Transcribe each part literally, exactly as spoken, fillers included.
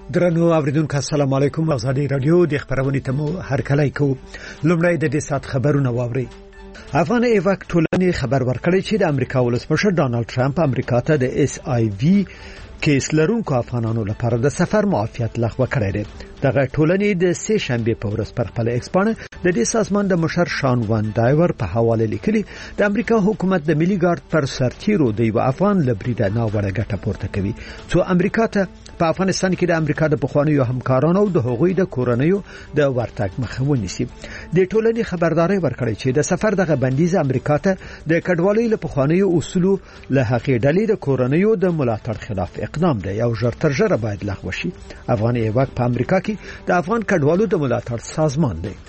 درنو اوریدونکو السلام علیکم. ازادي رادیو د خبرونې تمو هر کله کو لومړی د دې سات خبرونه واوري. افغان ایواک ټولنې خبر ورکړی چې د امریکا ولسمشر ډانلډ ټرمپ امریکا ته د اس آی وی کیس لرونکو افغانانو لپاره د سفر معافیت لغوه کړی دی. دغه ټولنې د سه شنبه په ورځ پر خپل ایکس باندې د دې سازمان د مشر شان وان ډایور په حواله لیکلي د امریکا حکومت د ملي ګارد پر سرتیرو د یو افغان لبریده ناوړه ګټه پورته کوي څو امریکا ته په افغانستان کې د امریکا د پخوانیو همکارانو او د هغوی د کورنیو د ورتګ مخه ونیسي. د ټولنې خبرداري ورکړی چې د سفر دغه بندیز امریکا ته د کډوالۍ له پخوانیو اصولو له حقې ډلې د کورنیو د ملاتړ خلاف اقدام دی او ژر تر ژره باید لغوه شي. افغان ایواک په امریکا کې د افغان کډوالو د ملاتړ سازمان دی.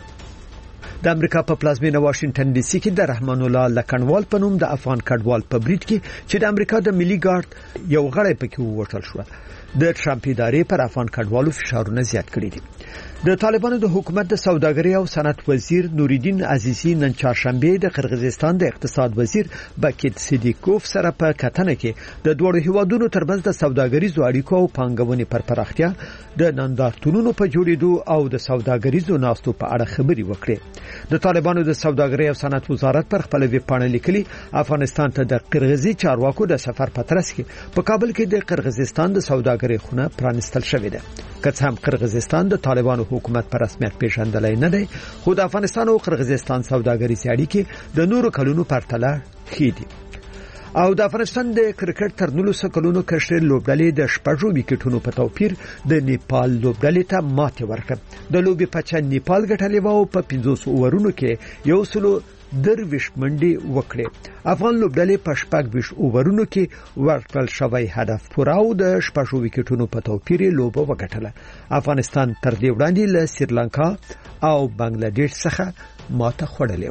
د امریکا په پلازمینه واشنگټن ډي سي کې د رحمان الله لکنوال په نوم د افغان کډوال په بریټ کې چې د امریکا د ملي ګارد یو غړی پکې ووټل شو. د ټرمپ ادارې پر افغان کډوالو فشارونه زیات کړي دي. د طالبانو د حکومت د سوداګرۍ او صنعت وزیر نوریدین عزیزی نن چهارشنبه د قرغیزستان د اقتصاد وزیر باکیت صدیقوف سره په کتنه کې د دوه هیوادونو ترمنځ د سوداګریزو اړیکو او پانګونې پر پراختیا د نندارتونونو په جوړېدو او د سوداګریزو ناستو په اړه خبري وکړي. د طالبانو د سوداګرۍ او صنعت وزارت پر خپل ویب پاڼه لیکلي افغانستان ته د قرغیزي چارواکو د سفر په ترڅ کې په کابل کې د قرغیزستان د سوداګرۍ خونه پرانستل شوې ده. که څه هم قرغیزستان د طالبانو حکومت پر رسمیت پیژندلای نه دی خو د افغانستان او قرغیزستان سوداګریزي اړیکې د نورو کلونو پرتله ښې دي. او د افغانستان د کرکټ تر نولسو کلونو کشر لوبډلې د شپږو وکټونو په توپیر د نیپال لوبډلې ته ماته ورکړه. د لوبې په چا نیپال ګټلې و او په پنځوس اورونو کې یو سلو درویش منډي وکړي. افغان لوبډلې په شپږ ویش اورونو کې ورکړل شوی هدف پوره او د شپږو وکټونو په توپیر لوبه وګټله. افغانستان تر دې وړاندې له سریلانکا او بنگلاديش څخه ماته خوړلې و.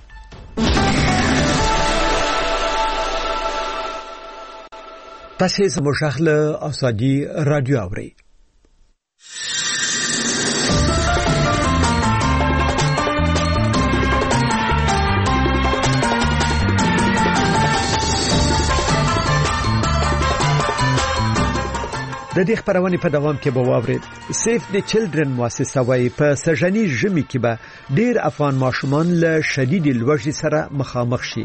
تاسو زموږ له ازادي رادیو اورئ. د دې خبرونه په دوام کې به واورئ. سیف د چلډرن مؤسسه وايي په سژنی ژمي کې به ډیر افغان ماشومان له شدید لوږې سره مخامخ شي.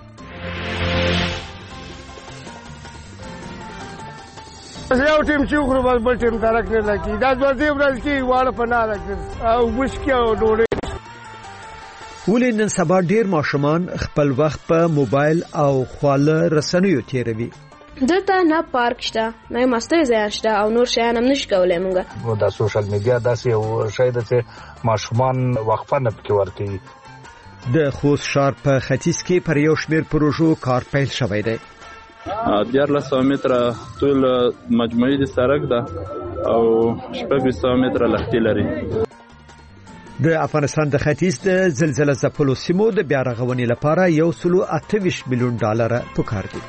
یو ټیم چې خو بل ټیم کارک نه لګي دا د دې ورځ کې واړه پناه راکړي او وښکي او ډوړې. ولې نن سبا ډیر ماشومان خپل وخت په موبایل او خواله رسنیو تیروي؟ دلته نه پارک شته نه مستوي ځای شته او نور شیان هم نشي کولای. مونږ د سوشل میډیا داسې یو شی ده چې ماشومان وقفه نه پکې ورکوي. د خوست ښار په ختیځ کې پر یو شمېر پروژو کار پیل شوی دی. دیارلس سوه متره طول مجموعي د سړک ده او شپږ سوه متره لښتې لري. د افغانستان د ختیځ د زلزلې ځپلو سیمو د بیا رغونې لپاره یو سلو اته ویشت میلیون ډالر پکار دي.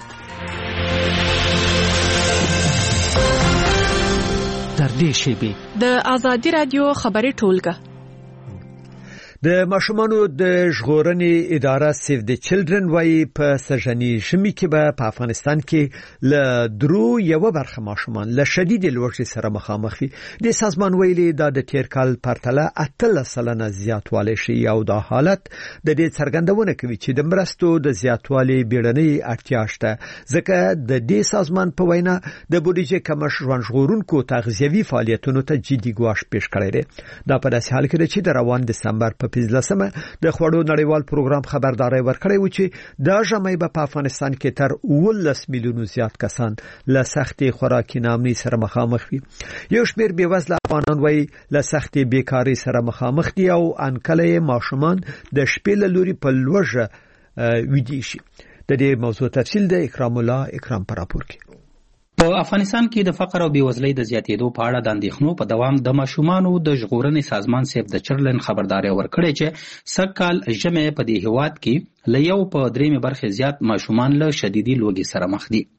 در دې شیبې د ازادي رادیو خبري ټولګه د ماشومانو د ژغورنې اداره سیف د چلډرن وايي په سژنی ژمي کې به په افغانستان کې ل درو یو برخه ماشومان له شدید لوږې سره مخامخ وي. د سازمان ویلي دا د تیر کال پرتله اتلس سلنه زیاتوالی شي او دا حالت د دې څرګندونه کوي چې د مرستو د زیاتوالي بیړنۍ اړتیا شته ځکه د دې سازمان په وینا د بودیجې کمښت ژوند ژغورونکو تغذیوي فعالیتونو ته جدي ګواښ پیښ کړی دی. دا په داسې حال کې ده چې د روان دسمبر په پنځلسمه د خوړو نړیوال پروګرام خبرداري ورکړی و چې دا ژمي به په افغانستان کې تر اوولس میلیونو زیات کسان له سختې خوراکي ناامنۍ سره مخامخ وي. یو شمېر بېوزله افغانان وایي له سختې بیکارۍ سره مخامخ دي او انکله ماشومان د شپې له لوري په لوږه ویدي شي. د دې موضوع تفصیل د اکرام الله اکرام پر راپور کې. په افغانستان کې د فقر او بېوزلۍ د زیاتېدو په اړه د اندېښنو په دوام د ماشومانو د ژغورنې سازمان سیف د چلډرن خبرداری ورکړی چې سږکال ژمي په دې هیواد کې له یو په درېیمې برخې زیات ماشومان له شدیدي لوږې سره مخ دي.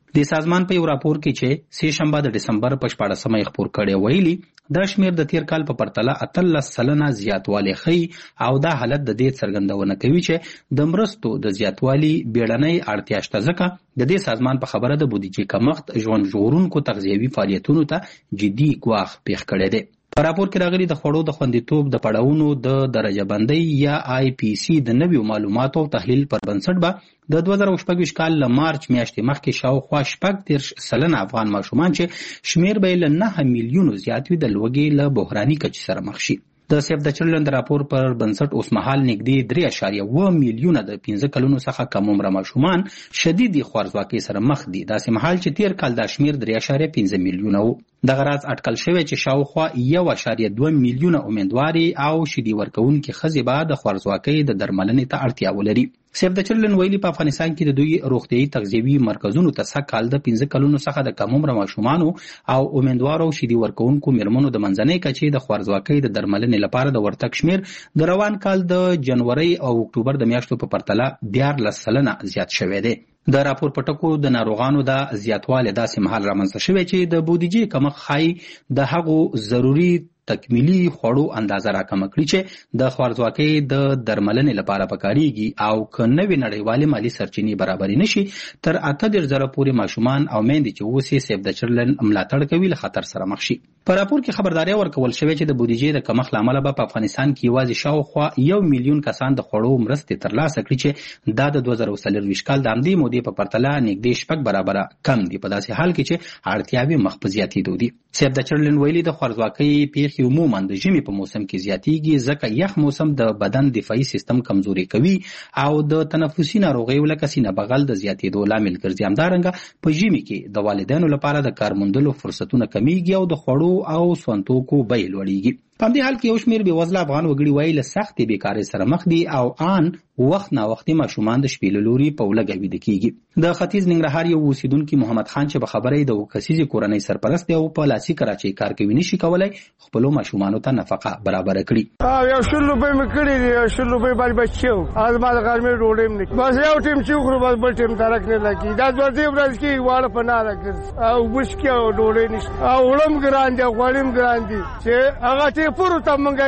د سازمان په یو راپور کې چې سه شنبه د دسمبر په شپاړسمه یې خپور کړی ویلي دا شمیر د تیر کال په پرتله اتلس سلنه زیاتوالی ښیي او دا حالت د دې څرګندونه کوي چې د مرستو د زیاتوالي بیړنۍ اړتیا شته ځکه د دې سازمان په خبره د بودیجې کمښت ژوند ژغورونکو تغذیوي فعالیتونو ته جدي ګواښ پیښ کړی دی. په راپور کې راغلي د خوړو د خوندیتوب د پړاوونو د درجه بندۍ یا آی پی سی د نویو معلوماتو او تحلیل پر بنسټ به د دوه زره شپږ کال له مارچ میاشتې مخکې شاوخوا شپږ دېرش سلنه افغان ماشومان چې شمیر به له نهه میلیونو زیات وي د لوږې له بحراني کچې سره مخ شي. د سیف د چلډرن د راپور پر بنسټ اوس مهال نږدې درې اعشاریه اوه میلیونه د پنځه کلونو څخه کم عمره ماشومان شدیدي خوارځواکۍ سره مخ دي، داسې مهال چې تیر کال دا شمیر درې اعشاریه پنځه میلیونه و. دغه راز اټکل شوی چې شاوخوا یو اعشاریه دوه میلیونه امیندواري او شیدې ورکوونکي ښځې به د خوارځواکۍ د درملنې ته اړتیا ولري. سیف د چلډرن ویلي په افغانستان کې د دوی روغتیايي تغذیوي مرکزونو ته سږ کال د پنځه کلونو څخه د کم عمره ماشومانو او امیندوارو شیدې ورکوونکو میرمنو د منځنۍ کچې د خوارځواکۍ د درملنې لپاره د ورتګ شمیر د روان کال د جنوري او اکتوبر د میاشتو په پرتله دیارلس سلنه زیات شوی دی. د راپور په ټکو د ناروغانو د زیاتوالی داسې مهال رامنځته شوی چې د بودیجې کمښت ښایي د هغو ضروري تکمیلي خوړو اندازه راکمه کړي چې د خوارځواکۍ د درملنې لپاره پکارېږي او که نوې نړیوالې مالي سرچینې برابرې نشي تر اته دېرش زره پورې ماشومان او میندې چې اوس یې سیف د چلډرن ملاتړ کوي له خطر سره مخ شي. په راپور کې خبرداري ورکول شوې چې د بودیجې د کمښت له امله به په افغانستان کې یوازې شاوخوا یو میلیون کسان د خوړو مرستې ترلاسه کړي چې دا د دوه زره څلرویشت کال د همدې مودې په پرتله نږدې شپږ برابره کم دي، په داسې حال کې چې اړتیاوې مخ په زیاتېدو دي. سیف د چلډرن ویلي د خوارځواکۍ پیښې عموما د ژمي په موسم کې زیاتېږي ځکه یخ موسم د بدن دفاعي سیستم کمزوري کوي او د تنفسي ناروغیو لکه سینه بغل د زیاتېدو لامل ګرځي. همدارنګه په ژمي کې د والدینو لپاره د کار موندلو فرصتونه کمیږي او د خوړو او سونتوکو بیې لوړېږي. په همدې حال کې یو شمېر بېوزله افغان وګړي وایي له سختې بیکارۍ سره مخ دي او آن وخت ناوختي ماشومان د شپې له لوري په ولږه ویده کېږي. د ختیځ ننګرهار یو اوسېدونکي محمد خان چې په خبره یې د اوه کسیزې کورنۍ سرپرست دی او په لاسي کراچۍ کار کوي نشي کولی خپلو ماشومانو ته نفقه برابره کړي. یو شل روپۍ مې کړي دي، یو شل روپۍ باندې بچي وو، زما د غرمې ډوډۍ هم نه بس یو ټیم چې وخورو بس بل ټیم درک نه لګي. دا دوه درې ورځې کې واړه په نه راګرځي او وشکې او ډوډۍ نشته او وړه هم ګران دي او غوړي هم ګران دي چې هغه ټیپرو ته مونږ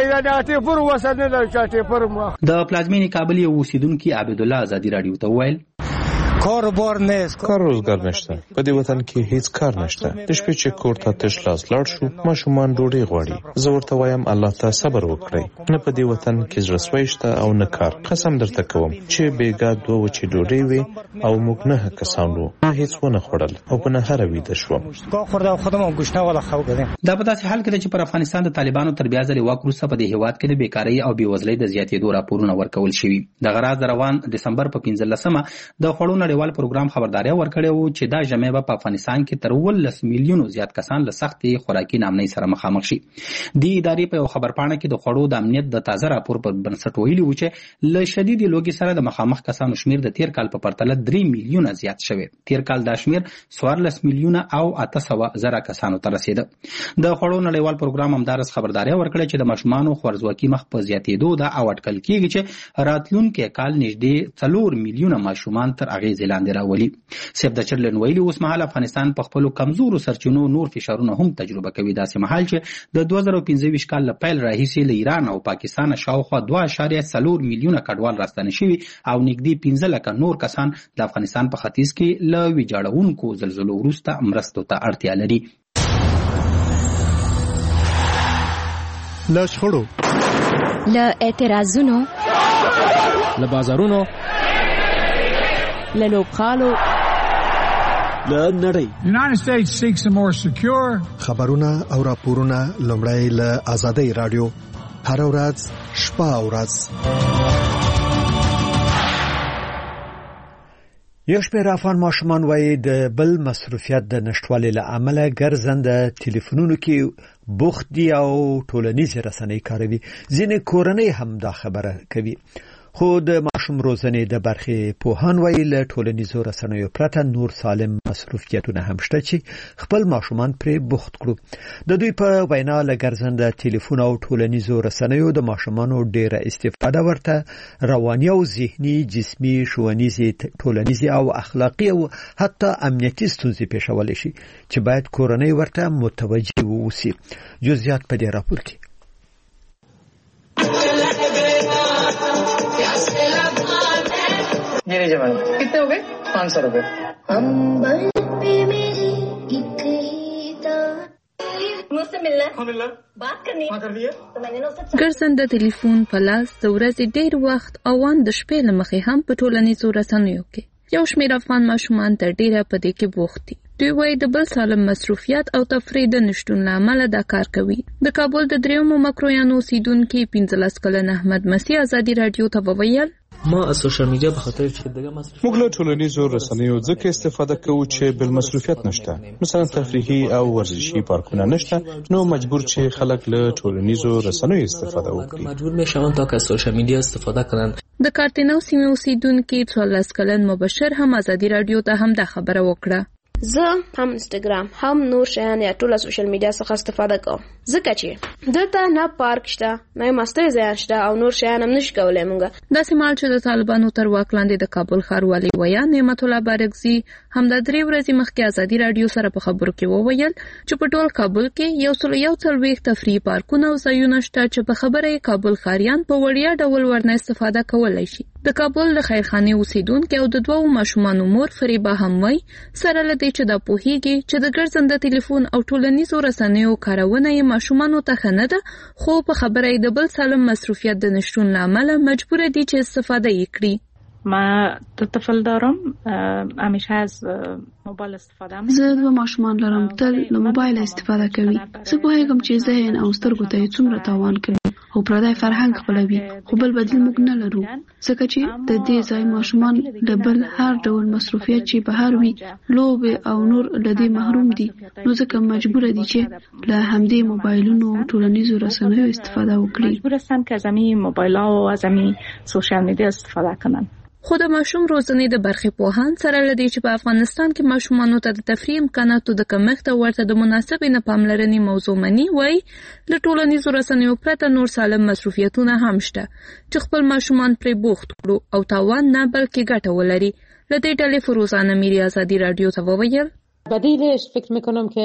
د پلازمینې کابل یو اوسېدونکي عبدالله ازادي راډیو ته وویل کاروبار نیست، کار روزګار نشته، په دې وطن کې هیڅ کار نشته. د شپې چې کور ته تش لاس لاړ شو ماشومان ډوډۍ غواړي. زه ورته وایم الله ته صبر وکړئ، نه په دې وطن کې زړهسوی شته او نه کار. قسم درته کوم چې بیګا دوه وچې ډوډۍ وي او موږ نه کسان وو، ما هیڅ ونه خوړل او په نهاره ویده شوم. دا په داسې حال کې ده چې پر افغانستان د طالبانو تر بیا ځلې واک وروسته په دې هېواد کې د بیکارۍ او بېوزلۍ د زیاتېدو راپورونه ورکول شوي. دغه راز د روان دسمبر په پنځلسمه د خوړو نړیوال پروګرام خبرداري ورکړې وو چې دا ژمي به په افغانستان کې تر اوولس میلیونو زیات کسان له سختې خوراکي ناامنۍ سره مخامخ شي. د ادارې په یو خبرپاڼه کې د خوړو د امنیت د تازه راپور پر بنسټ ویلي وو چې له شدیدې لوږې سره د مخامخ کسانو شمیر د تیر کال په پرتله درې میلیونه زیات شوی. تیر کال دا شمیر څوارلس میلیونه او اته سوه زره کسانو ته رسیده. د خوړو نړیوال پروګرام همدارس خبرداري ورکړې چې د ماشومانو خوارځواکي مخ په زیاتېدو ده او اټکل کېږي چې راتلونکي کال نږدې څلور میلیونه ماشومان تر اغېزې لاندې راولي. سیف د چلډرن ویلي اوس مهال افغانستان په خپلو کمزورو سرچینو نور فشارونه هم تجربه کوي، داسې مهال چې د دوه زره پنځه ویشت کال له پیل راهیسې له ایران او پاکستان شاوخوا دوه اعشاریه څلور میلیونه کډوال راستنه شوي او نږدې پنځه لکه نور کسان د افغانستان په ختیځ کې له ویجاړونکو زلزلو وروسته مرستو ته اړتیا لري. له شخړو، له اعتراضونو، له بازارونو، له لوبغالو، له نړۍ. United States seeks a more secure. خبرونه او راپورونه لومړی له آزادۍ راډیو هر ورځ شپه او ورځ. یو شمېر افغان ماشومان وایي د بل مصروفیت د نشټوالي له امله ګرځنده ټلیفونونو کې بوخت دي او ټولنیزې رسنۍ کاروي. ځینې کورنۍ هم دا خبره کوي. خو د ماشوم روزنې د برخې پوهان وایي له ټولنیزو رسنیو پرته نور سالم مصروفیتونه هم شته چې خپل ماشومان پرې بوخت کړو. د دوی په وینا له ګرځنده ټلیفون او ټولنیزو رسنیو د ماشومانو ډیره استفاده ورته رواني او ذهني، جسمي، ښوونیزي، ټولنیزي او اخلاقي او حتی امنیتي ستونزې پیښولی شي چې باید کورنۍ ورته متوجه واوسي. جزئیات په دې راپور کې. ये लीजिए मैडम, कितने हो गए? पाँच सौ रुपए. मुझसे मिलना है? हाँ मिलना है. बात करनी है? हाँ करनी है. तो मैंने ना उससे ګرځنده ټلیفون په لاس د ورځې ډېر وخت اوان د شپې له مخې هم په ټولنیزو رسنیو کې یو شمېر افغان ماشومان تر ډېره په دې کې بوخت دي. دوی وایي د بل سالم مصروفیت او تفریح د نشتون له امله دا کار کوي. د کابل د دریمو مکرویانو اوسیدونکي پنځلس کلن احمد مسیح ازادي رادیو ته وویل ما از سوشال میډیا په خاطر چې دغه مصرف موږ له ټولنیزو رسنیو ځکه استفاده کوو چې بل مصروفیت نشته، مثلا تفریحي او ورزشي پارکونه نشته، نو مجبور چې خلک له ټولنیزو رسنیو استفاده وکړي. مجبور میشوند تا که از سوشال میډیا استفاده کنن. د کارتینو سیمې اوسیدونکي څوارلس کلن مبشر هم ازادي رادیو ته هم دا خبره وکړه. زه هم انستګرام هم نور شیان یا ټول سوشل میډیا څخه استفاده کوم ځکه چې دلته نه پارک شته، نه مستوي ځای شته او نور شیان هم نشي کولای. مونږ دا سیمال چې د طالبانو تر واک لاندې د کابل ښاروالي ویا نعمت الله بارکزي هم د درې ورځې مخکې ازادي رادیو سره په خبرو کې وویل چې په ټول کابل کې یو سل یو څلوېښت تفریحي پارکونه او ځایونه شته چې په خبره کابل ښاریان په وړیا ډول ورنه استفاده کولای شي. د کابل د خیرخانه اوسیدونکو او د دوو ماشومانو مور فریبا هم وای سره لدې چې د پوهیږي چې د ګرځنده ټلیفون او ټولنیزو رسنیو کارونه یې ماشومانو ته خنه ده، خو په خبره د بل سالم مصروفیت د نشټون لامل مجبور دي چې استفاده یې کړي. ما طفل دارم، همیشه از موبایل استفاده میکنم. زه دوه ماشومان لرم، تل له موبایل استفاده کوي. زه پوهیږم چې ذهن او سترګو ته څومره تاوان کوي او پردی فرهنګ خپلوي، خو بل بدیل موږ نه لرو ځکه چې د دې ځای ماشومان د بل هر ډول مصروفیت چې بهر وي، لوبې او نور له دې محروم دي، نو ځکه مجبور دي چې له همدې موبایلونو او ټولنیزو رسنیو استفاده وکړي. مجبور هستن که از همین موبایل‌ها و از همین سوشال میډیا استفاده کنن. خو د ماشوم روزنې د برخې پوهان سره لدی چې په افغانستان کې ماشومانو ته د تفریح امکاناتو د کمښت او ورته د مناسبې نه پاملرنې موضوع مني، وای له ټولنیزو رسنیو پرته نور سالم مصروفیتونه هم شته چې خپل ماشومان پرې بوخت کړو او تاوان نه بلکې ګټه ولري. له دې ډلې فروزانه میری ازادي رادیو ته وویل بدیلش فکر میکنم که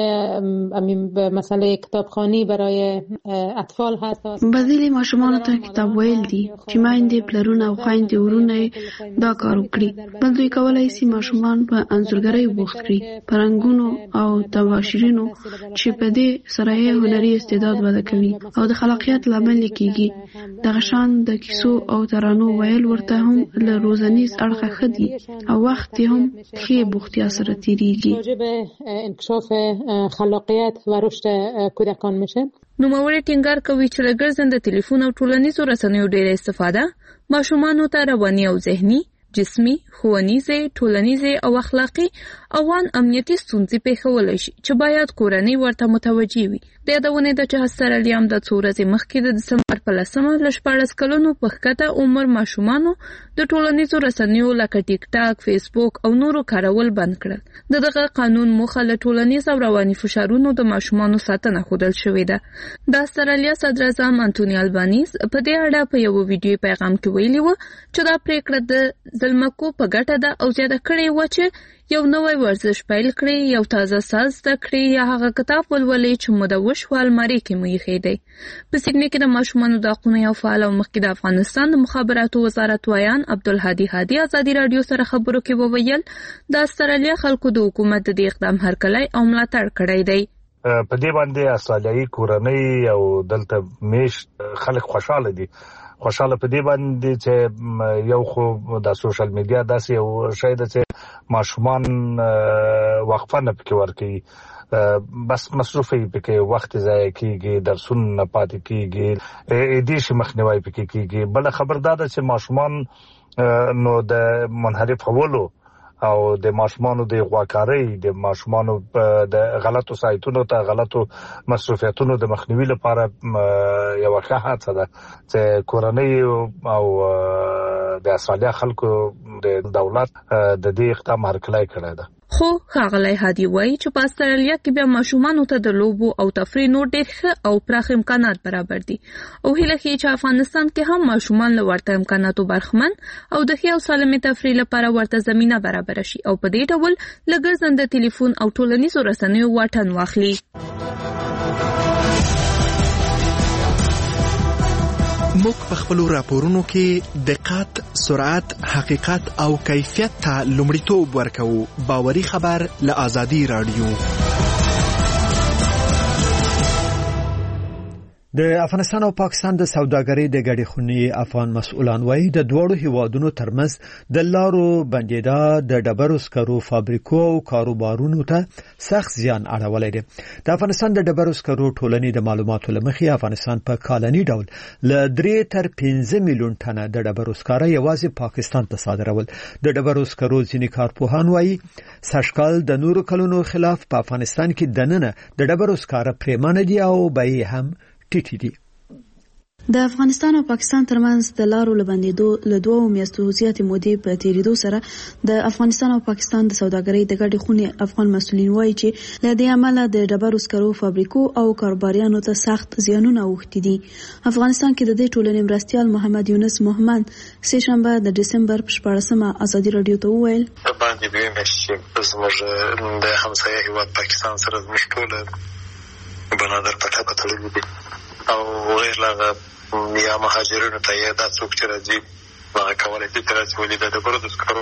مسئله کتابخوانی برای اطفال هست. بدیل ماشومان ته کتاب ویل دي چې مایندې پلرونه او خویندې ورونه دا کار وکړي. بل دوی کولای شي ماشومان په انځورګرۍ بوخت کړي، پرنګونو او تباشیرونو چې په دې سره یې هنري استعداد وده کوي او د خلاقیت لامل کیږي. دغه شان د کیسو او ترانو ویل ورته هم له روزنیز اړخه خدي او وخت هم ښه بوختیا سره تیریږي. انکشاف خلاقیت و رشد کودکان میشه. نوموړی ټینګار کوي چې له ګرځنده ټلیفون او ټولنیزو رسنیو ډېره استفاده ماشومانو ته رواني او ذهني، جسمي، ښوونیزې، ټولنیزې او اخلاقي او ان امنیتي ستونزې پیښولی شي چې باید کورنۍ ورته متوجه وي. د یادونې ده چې هسترلیام د څو ورځې مخکې د دسمبر په لسمه له شپاړس کلونو په ښکته عمر ماشومانو د ټولنیزو رسنیو لکه ټیک ټاک، فیسبوک او نورو کارول بند کړل. د دغه قانون موخه له ټولنیز او رواني فشارونو د ماشومانو ساتنه ښودل شوې ده. د استرالیا صدر اعظم انټونی البانیز په دې اړه په یو ویډیو پیغام کې ویلي و چې دا پریکړه د ځلمکو په ګټه ده او زیاته کړې و چې یو نوی ورزش پیل کړي، یو تازه ساز زده کړي یا هغه کتاب ولولي چې مو د وش په المارۍ کې مو ایښی دی. په سیډني کې د ماشومانو د حقونو یو فعال او مخکې د افغانستان د مخابراتو وزارت ویان عبدالهادي هادي ازادي رادیو سره خبرو کې وویل د استرالیا خلکو د حکومت د دې اقدام هرکلی او ملاتړ کړی دی. په دې باندې استرالیایي کورنۍ او دلته میشت خلک خوشاله دي. خوشاله په دې باندې چې یو خو د سوشل میډیا داسې یو شی ده چې ماشومان وقفه نه پکې ورکوي، بس مصروفي پکې وخت ضایع کیږي، درسونه نه پاتې کیږي، دې شي مخنیوي پکې کیږي. بل خبر دا ده چې ماشومان نو د منحرف حولو او د ماشومانو د غواکارۍ د ماشومانو د غلطو سایتونو ته غلطو مصرفیاتونو د مخنیوي لپاره یو ښه هڅه ده چې کورنۍ او د اصلي خلکو د دولت د دې اقدام هرکلی کړی ده. خو ښاغلی هادي وایي چې په استرالیا کې بیا ماشومانو ته د لوبو او تفریح نور ډېر ښه او پراخ امکانات برابر دي او هیله ښیي چې افغانستان کې هم ماشومان له ورته امکاناتو برخمن او د ښې او سالمې تفریح لپاره ورته زمینه برابره شي او په دې ډول له ګرځنده ټلیفون او ټولنیزو رسنیو واټن واخلي. موږ په خپلو راپورونو کې دقت، سرعت، حقیقت او کیفیت ته لومړیتوب ورکوو. باوري خبر له آزادي رادیو. د افغانستان او پاکستان د سوداګرۍ د ګډې خونې افغان مسؤلان وایي د دوړو هیوادونو ترمنځ د لارو بندیدا د ډبرو سکرو فابریکو او کاروبارونو ته سخت زیان اړولی دی. د افغانستان د ډبرو سکرو ټولنې د معلوماتو له مخې افغانستان په کالني ډول له درې تر پنځه میلیون ټنه د ډبرو سکاره یوازې پاکستان ته صادرول. د ډبرو سکرو ځینې کارپوهان وایي سږکال د نورو کلونو خلاف په افغانستان کې دننه د ډبرو سکاره پریمانه دي او بیې هم ټیټې دي. د افغانستان او پاکستان ترمنځ د لارو لبندېدو له دوو میاشتو زیاتې مودې په تیریدو سره د افغانستان او پاکستان د سوداګرۍ د ګډې خونې افغان مسؤلین وایي چې له دې امله د ډبرو سکرو فابریکو او کاروباریانو ته سخت زیانونه اوښتي دي. افغانستان کې د دې ټولنې مرستیال محمد یونس محمد سه شنبه د ډسمبر په شپاړسمه ازادي رادیو ته وویل باندې دوی مېشي زموږ د همسایه هیواد پاکستان سره زموږ ټول بنادر پټه پتړلې دي او غیر لاغه یا مهاجرینو ته یا دا څوک چې راځي هغه کولی شي چې راځي ولې د ډبرو د سکرو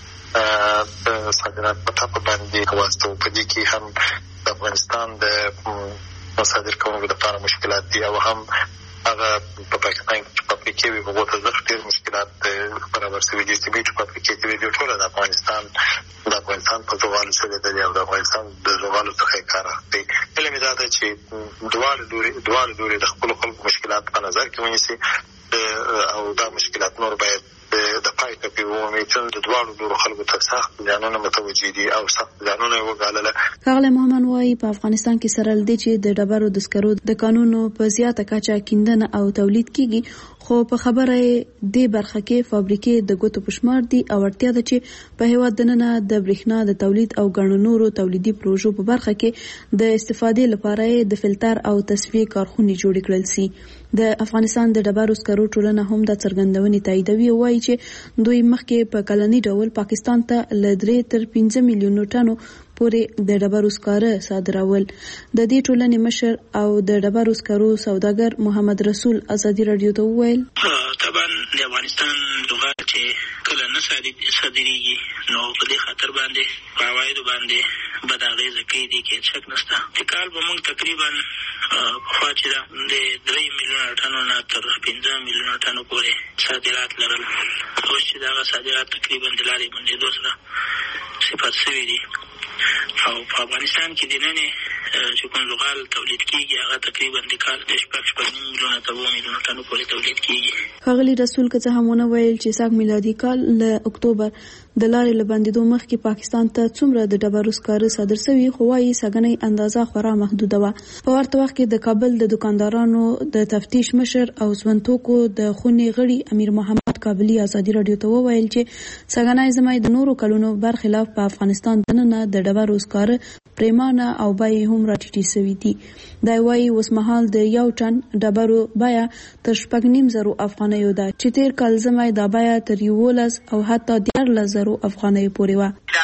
صادرات په ټاپه باندې واسطه په دې کې هم د افغانستان د مصادر کوونکو لپاره مشکلات دي او هم هغه په پاکستان کې فابریکې وي هغو ته زښت ډېر مشکلات برابر شوي دي. سیمنټ فابریکې چې وي ټوله د افغانستان د افغانستان په زغالو شوې ده او د افغانستان د زغالو څخه یې کار اخلي. علم یې دا ده چې دواړه لوري دواړه لوري د خپلو خلکو مشکلات په نظر کې ونیسي او دا مشکلات نور باید د پای ته ومومي چې د دواړو لورو خلکو ته سخت زیانونه متوجه دي او سخت زیانونه یې وګالله. ښاغلی محمد وایي په افغانستان کې سره له دې چې د ډبرو د سکرو د کانونو په زیاته کچه کیندنه او تولید کیږي خو په خبره دې برخه کې فابریکې د ګوتو په شمار دي او اړتیا ده چې په هیواد دننه د برېښنا د تولید او ګڼو نورو تولیدي پروژو په برخه کې د استفادې لپاره د فلټر او تصفیې کارخونې جوړې کړل سي. د افغانستان د ډبرو سکرو ټولنه هم د څرګندونې تاییدوي او وایي چې دوی مخکې په کلني ډول پاکستان ته له درې تر پنځه میلیونو ټنو پورې د ډبرو سکاره صادرول. د دې ټولنې مشر او د ډبرو سکرو سوداګر محمد رسول ازادي رادیو ته وویل طبعا د افغانستان لغات چې کله نه صادریږي نو په دې خاطر باندې په عوایدو باندې بد اغېزه کوي کې شک نشته. د کال به موږ تقریبا پخوا چې د درې میلیونه ټنو نه تر پنځه میلیونه ټنو پورې صادرات لرل اوس چې دغه صادرات تقریبا د لارې بندېدو سره صفر شوي دي او په افغانستان کې د نننې چې کوم زغال تولید کیږي هغه تقریبا د کال د شپږ شپږ میلیونه تر اووه میلیونه ټنو پورې تولید کیږي. ښاغلي رسول که څه هم ونه ویل چې سږ میلادي کال له اکتوبر د لارې له بندېدو مخکې پاکستان ته څومره د ډبرو سکاره صادر شوي خو وایي سږنۍ اندازه خورا محدوده وه. په ورته وخت کې د کابل د دکاندارانو د تفتیش مشر او ژوندتوکو د خونې غړي امیر محمد کابلي ازادي رادیو ته وویل چې سږنی ژمی د نورو کلونو برخلاف په افغانستان دننه د ډبرو سکاره پریمانه او بیې هم راټیټې شوي دي. دا وایي اوس مهال د یو ټن ډبرو بیه تر شپږ نیم زرو افغانیو ده چې تیر کال ژمی دا بیه تر یولس او حتی دیارلس زرو افغانیو پورې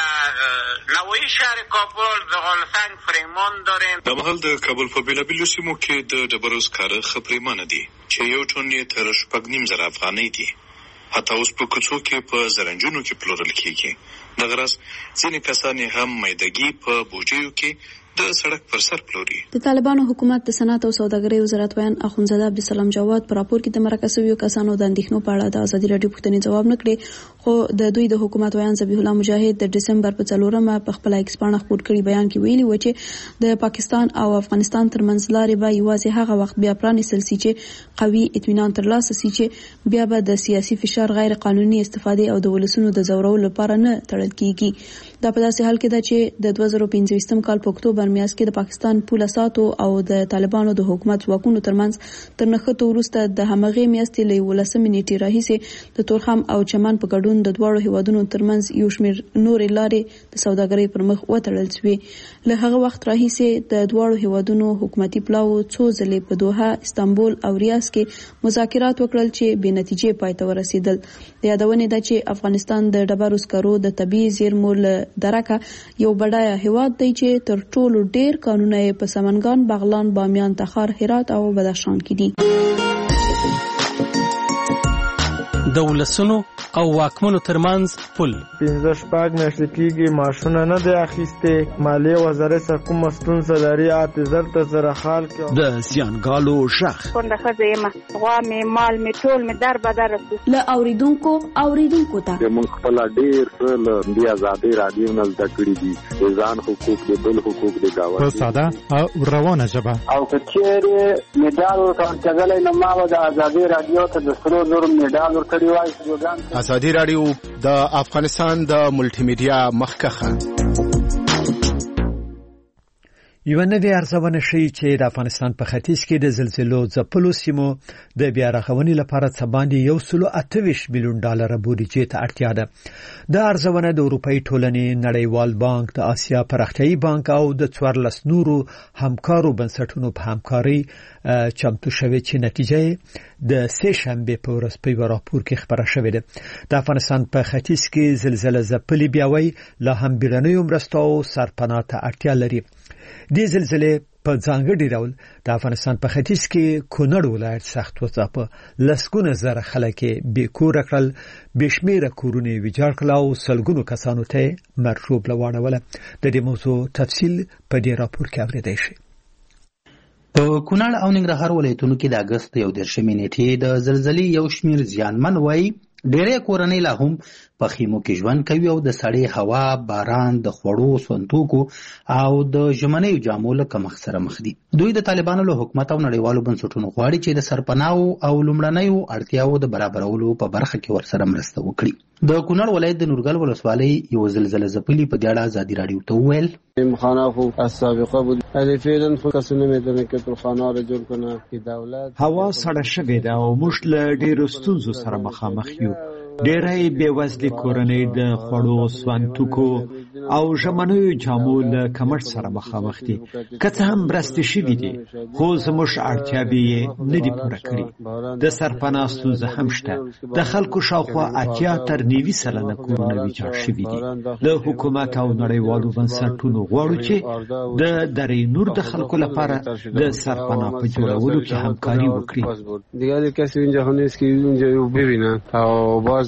وه. نوعی شهر کابل زغالسنگ پریمان داریم. د مهال د کابل په بیلابیلو سیمو کې د ډبرو سکاره ښه پریمانه دي چې یو ټن یې تر شپږ نیم زره افغانۍ دي. حتی اوس په کوڅو کې په زرنجونو کې پلورل کېږي. دغه راز ځینې کسان هم میدګي په بوجیو کې د سړک پر سر پلوري. د طالبانو حکومت د صنعت او سوداګرۍ وزارت ویان اخوندزاده عبدالسلام جواد پر راپور کې د مرکه شویو کسانو د اندېښنو په اړه د ازادي راډیو پوښتنې جواب نه کړی، خو د دوی د حکومت ویان ذبیح الله مجاهد د دسمبر په څلورمه په خپل ایکس باندې خپور کړی بیان کې ویلي و چې د پاکستان او افغانستان ترمنځ لارې به یوازې هغه وخت بیا پرانیستل شي چې قوي اطمینان ترلاسه شي چې بیا به د سیاسي فشار غیر قانوني استفادې او د ولسونو د زورولو لپاره نه تړل کیږي. دا په داسې حال کې ده چې د دوه زره پنځه کال په اکتوبر میاشت کې د پاکستان پوله ساتو او د طالبانو د حکومت ځواکونو ترمنځ تر نښتو وروسته د همغې میاشتې له یولسمې نیټې راهیسې د تورخم او چمن په ګډون د دواړو هیوادونو ترمنځ یو شمېر نورې لارې د سوداګرۍ پر مخ وتړل شوې. له هغه وخت راهیسې د دواړو هیوادونو حکومتي پلاوو څو ځلې په دوحه، استانبول او ریاض کې مذاکرات وکړل چې بې نتیجې پای ته ورسېدل. د یادونې ده چې افغانستان د ډبرو سکرو د طبیعي زیرمو له درکه یو بډایه هیواد دی چې تر ټولو ډیر کانونه یې په سمنګان، بغلان، بامیان، تخار، هرات او بدخشان کې دي. د ولسونو او واکمنو ترمنځ پل پنځه شپږ میاشتې کېږي ماشونه نه دی اخیستې. مالیې وزارت سره کومه ستونزه لري اته زر ته زره خال کې د زیانګالو شخ کونډه ښځه یم، غوا مې مال مې ټول مې در بدر رسي. له اوریدونکو اوریدونکو ته موږ خپل ډیر څه له دې ازادي رادیو نه زده کړي دي، د ځان حقوق د بل حقوق د گاونډي په ساده او روانه ژبه. او که چیرې میډال ورکړل نو ما د ازادي رادیو ته د سرو زرو میډال ورکړی وای. ازادي رادیو د افغانستان د ملټي میډیا مخکخه. یو نوې ارزونه ښیي چې د افغانستان په ختیځ کې د زلزلو ځپلو سیمو د بیا رغونې لپاره څه باندې یو سل او اته ویشت میلیون ډالر بودیجې ته اړتیا ده. دا ارزونه د اروپایي ټولنې، نړیوال بانک، د آسیا پراختیایي بانک او د څوارلس نورو همکارو بنسټونو په همکاري چمتو شوې چې نتیجه د سه شنبه په ورځ په یو راپور کې خبره شوې ده. د افغانستان په ختیځ کې زلزلې ځپلې بیاوي لا هم بیړنیو مرستو او سرپناه ته اړتیا لري. د زلزلې په ځانګړي ډول د افغانستان په ختیځ کې کونړ ولایت سخت وځاپه، لسګونه زره خلک بې کوره کړل، بېشمېره کورونه ویجاړ کړل او سلګونو کسانو ته مرشوب لواړوله. د دې موضوع تفصیل په دې راپور کې اورېدای شئ. په کونړ او ننګرهار ولایتونو کې د اګست یو دېرشمې نیټې د زلزلې یو شمېر زیانمن وایي. ډېرې کورنۍ لا هم په خیمو کې ژوند کوي او د سړې هوا، باران، د خوړو سونتوکو او د ژمنیو جامو له کمښت سره مخ دي. دوی د طالبانو له حکومت او نړیوالو بنسټونو غواړي چې د سرپناهو او لومړنیو اړتیاوو د برابرولو په برخه کې ورسره مرسته وکړي. د کونړ ولایت د نورګل ولسوالۍ یو زلزله ځپلي په دې اړه ازادي راډیو ته وویل امخانه خو السابقه بود علی فعلا خو کس نمیدونه که تو خانه را جوړ کنه که دولت هوا سړه شوې ده او موږ له ډېرو ستونزو سره مخامخ یو. ډېری بېوزلې کورنۍ د خوړو، سونتوکو او ژمنیو جامو له کمښت سره مخامخ دي. که څه هم مرستې شوي دي خو زموږ اړتیاوې یې نه دي پوره کړي. د سرپناه ستونزه هم شته. د خلکو شاوخوا اتیا تر نوي سلنه کورونه ویجاړ شوي دي. له حکومت او نړیوالو بنسټونو غواړو چې د درې نور د خلکو لپاره د سرپناه په جوړولو کې همکاري وکړي. دیگه کسی اینجا نیست که اینجا ببینن او باز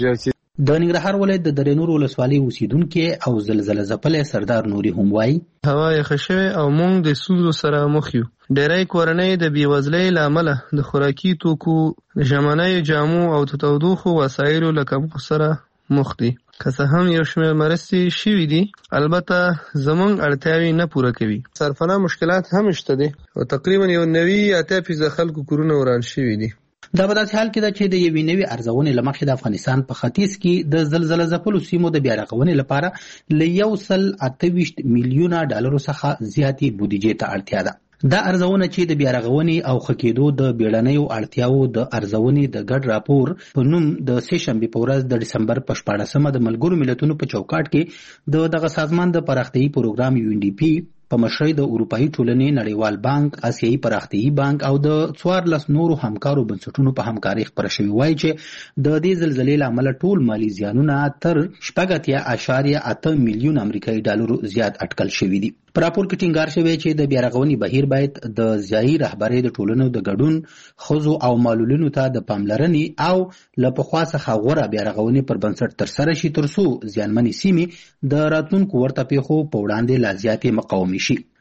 د ننګرهار ولایت د درې نور ولسوالۍ اوسیدونکي او زلزله ځپلې سردار نوري هم وایي هوا یخه شوې او موږ د ستونزو سره مخ یو. ډېری کورنۍ د بېوزلۍ له امله د خوراکي توکو، د ژمنیو جامو او د تودوخو وسایلو له کمښت سره مخ دي. که څه هم یو شمېر مرستې شوي دي، البته زموږ اړتیاوې نه پوره کوي. سرپناه مشکلات هم شته دي او تقریبا یو نوي اتیا فیصده خلکو کورونه وران شوي دي. دا په داسې حال کې ده چې د یوې نوې ارزونې له مخې د افغانستان په ختیځ کې د زلزله ځپلو سیمو د بیا رغونې لپاره له یو سل اته ویشت میلیونه ډالرو څخه زیاتې بودیجې ته اړتیا ده. دا ارزونه چې د بیا رغونې او ښه کېدو د بیړنیو اړتیاوو د ارزونې د ګډ راپور په نوم د سه شنبې په ورځ د ډسمبر په شپاړسمه د ملګرو ملتونو په چوکاټ کې د دغه سازمان د پراختیایي پروګرام یو ان ډي پی په مشرۍ د اروپایي ټولنې، نړیوال بانک، آسیایي پراختیایي بانک او د څوارلس نورو همکارو بنسټونو په همکارۍ خپره شوې وایي چې د دې زلزلې له امله ټول مالي زیانونه تر شپږ اتیا اعشاریه اته میلیون امریکایي ډالرو زیات اټکل شوي دي. په راپور کې ټینګار شوی چې د بیا رغونې بهیر باید د ځایي رهبرۍ د ټولنو د ګډون، ښځو او معلولینو ته د پاملرنې او له پخوا څخه غوره بیا رغونې پر بنسټ ترسره شي تر څو زیانمنې سیمې د راتلونکو ورته پیښو په وړاندې لا زیاتې مقاومې شي.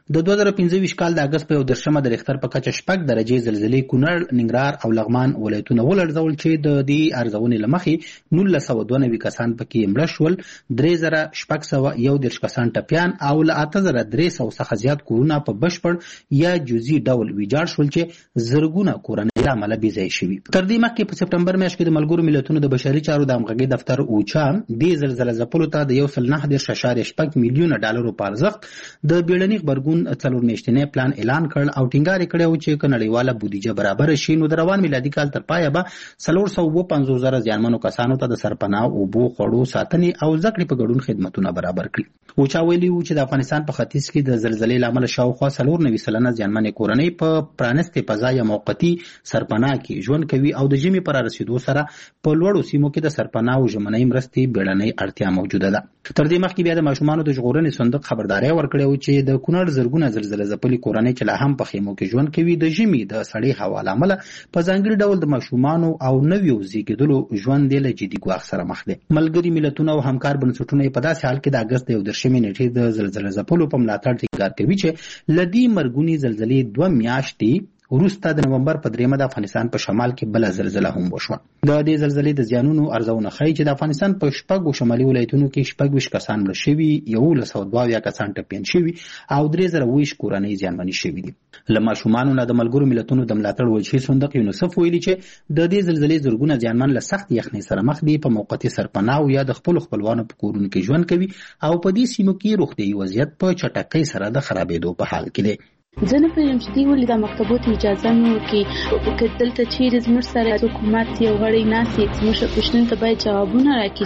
د دوه زره پنځه ویشت کال د اګست په یو دېرشمه د ریختر په کچه شپږ درجې زلزلې کونړ، ننګرهار او لغمان ولایتونه ولړزول چې د دې ارزونې له مخې نولس سوه دوه نوي کسان پکې مړه شول، درې زره شپږ سوه یو دېرش کسان ټپیان او له اته زره درې سوه څخه زیات کورونه په بشپړ یا جزئي ډول ویجاړ شول چې زرګونه کورنۍ له امله بې ځایه شوي. تر دې مخکې په سپټمبر میاشت کې د ملګرو ملتونو د بشري چارو د همغږۍ دفتر اوچا دې زلزله ځپلو ته د یو سل نهه دېرش اعشاریه شپږ میلیونه ډالرو په ارزښت د بیړني غبرګون څلور میاشتنی پلان اعلان کړ او ټینګار کړی و چې که نړیواله بودیجه برابر شي نو د روان میلادي کال تر پایه به څلور سوه اووه پنځوس زره زیانمنو کسانو ته د سرپناه، اوبو، خوړو، ساتنې او زده کړې په ګډون خدمتونه برابر کړي. اوچا ویلي و چې د افغانستان په ختیځ کې د زلزلې له امله شاوخوا څلور نوي سلنه زیانمنې کورنۍ په پرانستې فضا یا موقتي سرپناه کې ژوند کوي او د ژمي پر رسیدو سره په لوړو سیمو کې د سرپناه او ژمنۍ مرستې بیړنۍ اړتیا موجوده ده. تر دې مخکې بیا د ماشومانو د ژغورنې صندوق خبرداری ورکړی و چې د کونړ زرګونه زلزله ځپلې کورنۍ چې لا هم په خیمو کې ژوند کوي د ژمي د سړې هوا له امله په ځانګړي ډول د ماشومانو او نویو زیږېدلو ژوند یې له جدي ګواښ سره مخ دی. ملګري ملتونه او همکار بنسټونه یې په داسې حال کې د اګست د یو دېرشمې نیټې د زلزله ځپلو په ملاتړ ټینګار کوي چې له دې مرګونې زلزلې دوه میاشتې وروسته د نومبر په دریمه د افغانستان په شمال کې بله زلزله هم وشوه. د دې زلزلې د زیانونو ارزونه ښیي چې د افغانستان په شپږو شمالي ولایتونو کې شپږ ویشت کسان مړه شوي، یولس سوه دوه اویا کسان ټپیان شوي او درې زره اووه ویشت کورنۍ زیانمنې شوي دي. له ماشومانو نه د ملګرو ملتونو د ملاتړ وجهي صندوق یونیسف ویلي چې د دې زلزلې زرګونه زیانمن له سخت یخنۍ سره مخ دي، په موقتي سرپناه یا د خپلو خپلوانو په کورونو کې ژوند کوي او په دې سیمو کې روغتیایي وضعیت په چټکۍ سره د خرابېدو په حال کې دی. زه نه پوهېږم چې دوی ولې دا مکتبو ته اجازه نه ورکوي. که دلته چیرې زموږ سره حکومت یو غړی ناست وي زموږ پوښتنو ته باید جوابونه راکړي.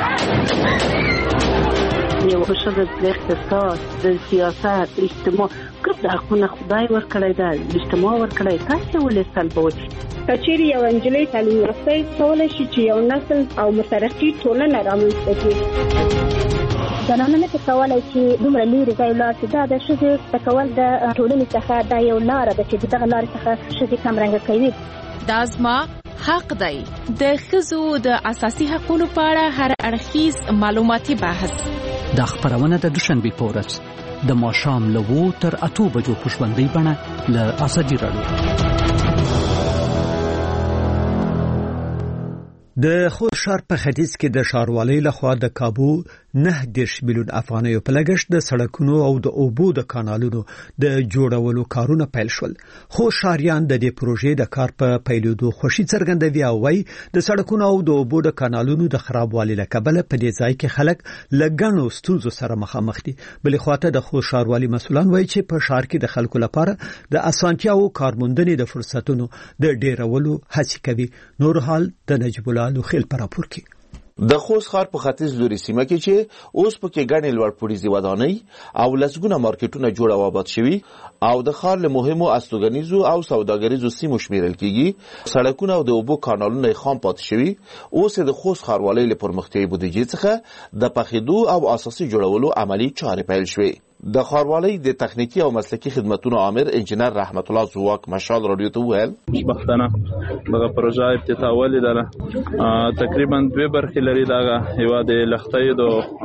یو ښځه د اقتصاد، د سیاست، اجتماع ګډ حقونه خدای ورکړی ده، اجتماع ورکړی، تاسې ولې سلبوئ؟ که چیرې یو نجلۍ تعلیم یافته کولی شي چې یو نسل او مترقي ټولنه رامنځته کړي. زنانه نه کولی چې دومره لرې ځای ولاړ شي. دا د ښځې زده کول د ټولنې څخه دا یو لاره ده چې دغه لارې څخه ښځې کمرنګه کوي. دا زما حق دی. د ښځو د اساسي حقونو په اړه هر اړخیز معلوماتي بحث. دا خپرونه د دوشنبې په ورځ د ماښام له اوو تر اتو بجو په ژوندۍ بڼه له ازادي راډیو. د خوست ښار په ختیځ کې د ښاروالۍ لخوا د کابو نه دېرش میلیون افغانیو په لګښت د سړکونو او د اوبو د کانالونو د جوړولو کارونه پیل شول. خو ښاریان د دې پروژې د کار په پیلېدو خوښي څرګندوي او وايي د سړکونو او د اوبو د کانالونو د خرابوالي له کبله په دې ځای کې خلک له ګڼو ستونزو سره مخامخ دي. بلې خواته د خوست ښاروالي مسؤلان وايي چې په ښار کې د خلکو لپاره د اسانتیاو کارموندنې د فرصتونو د ډیرولو هڅې کوي. نور حال د نجیب الله لوخیل پر راپور کې. د خوست ښار په ختیځ لوري سیمه کې چې اوس پکې ګڼې لوړپوړیزې ودانۍ او لسګونه مارکیټونه جوړ او آباد شوي او د ښار له مهمو استوګنیزو او سوداګریزو سیمو شمیرل کېږي. سړکونه او د اوبو کانالونه یې خام پاتې شوي. اوس د خوست ښاروالۍ له پرمختیایي بودیجې څخه د پخېدو او اساسي جوړولو عملي چارې پیل شوې. د ښاروالۍ د تخنیکی او مسلکي خدمتونو عامر انجینر رحمت الله زواک مشال رادیو ته وویل خوشبختانه دغه پروژه افتتاح ولیدله. تقریبا دوه برخې لري. دغه یوه د لښتیو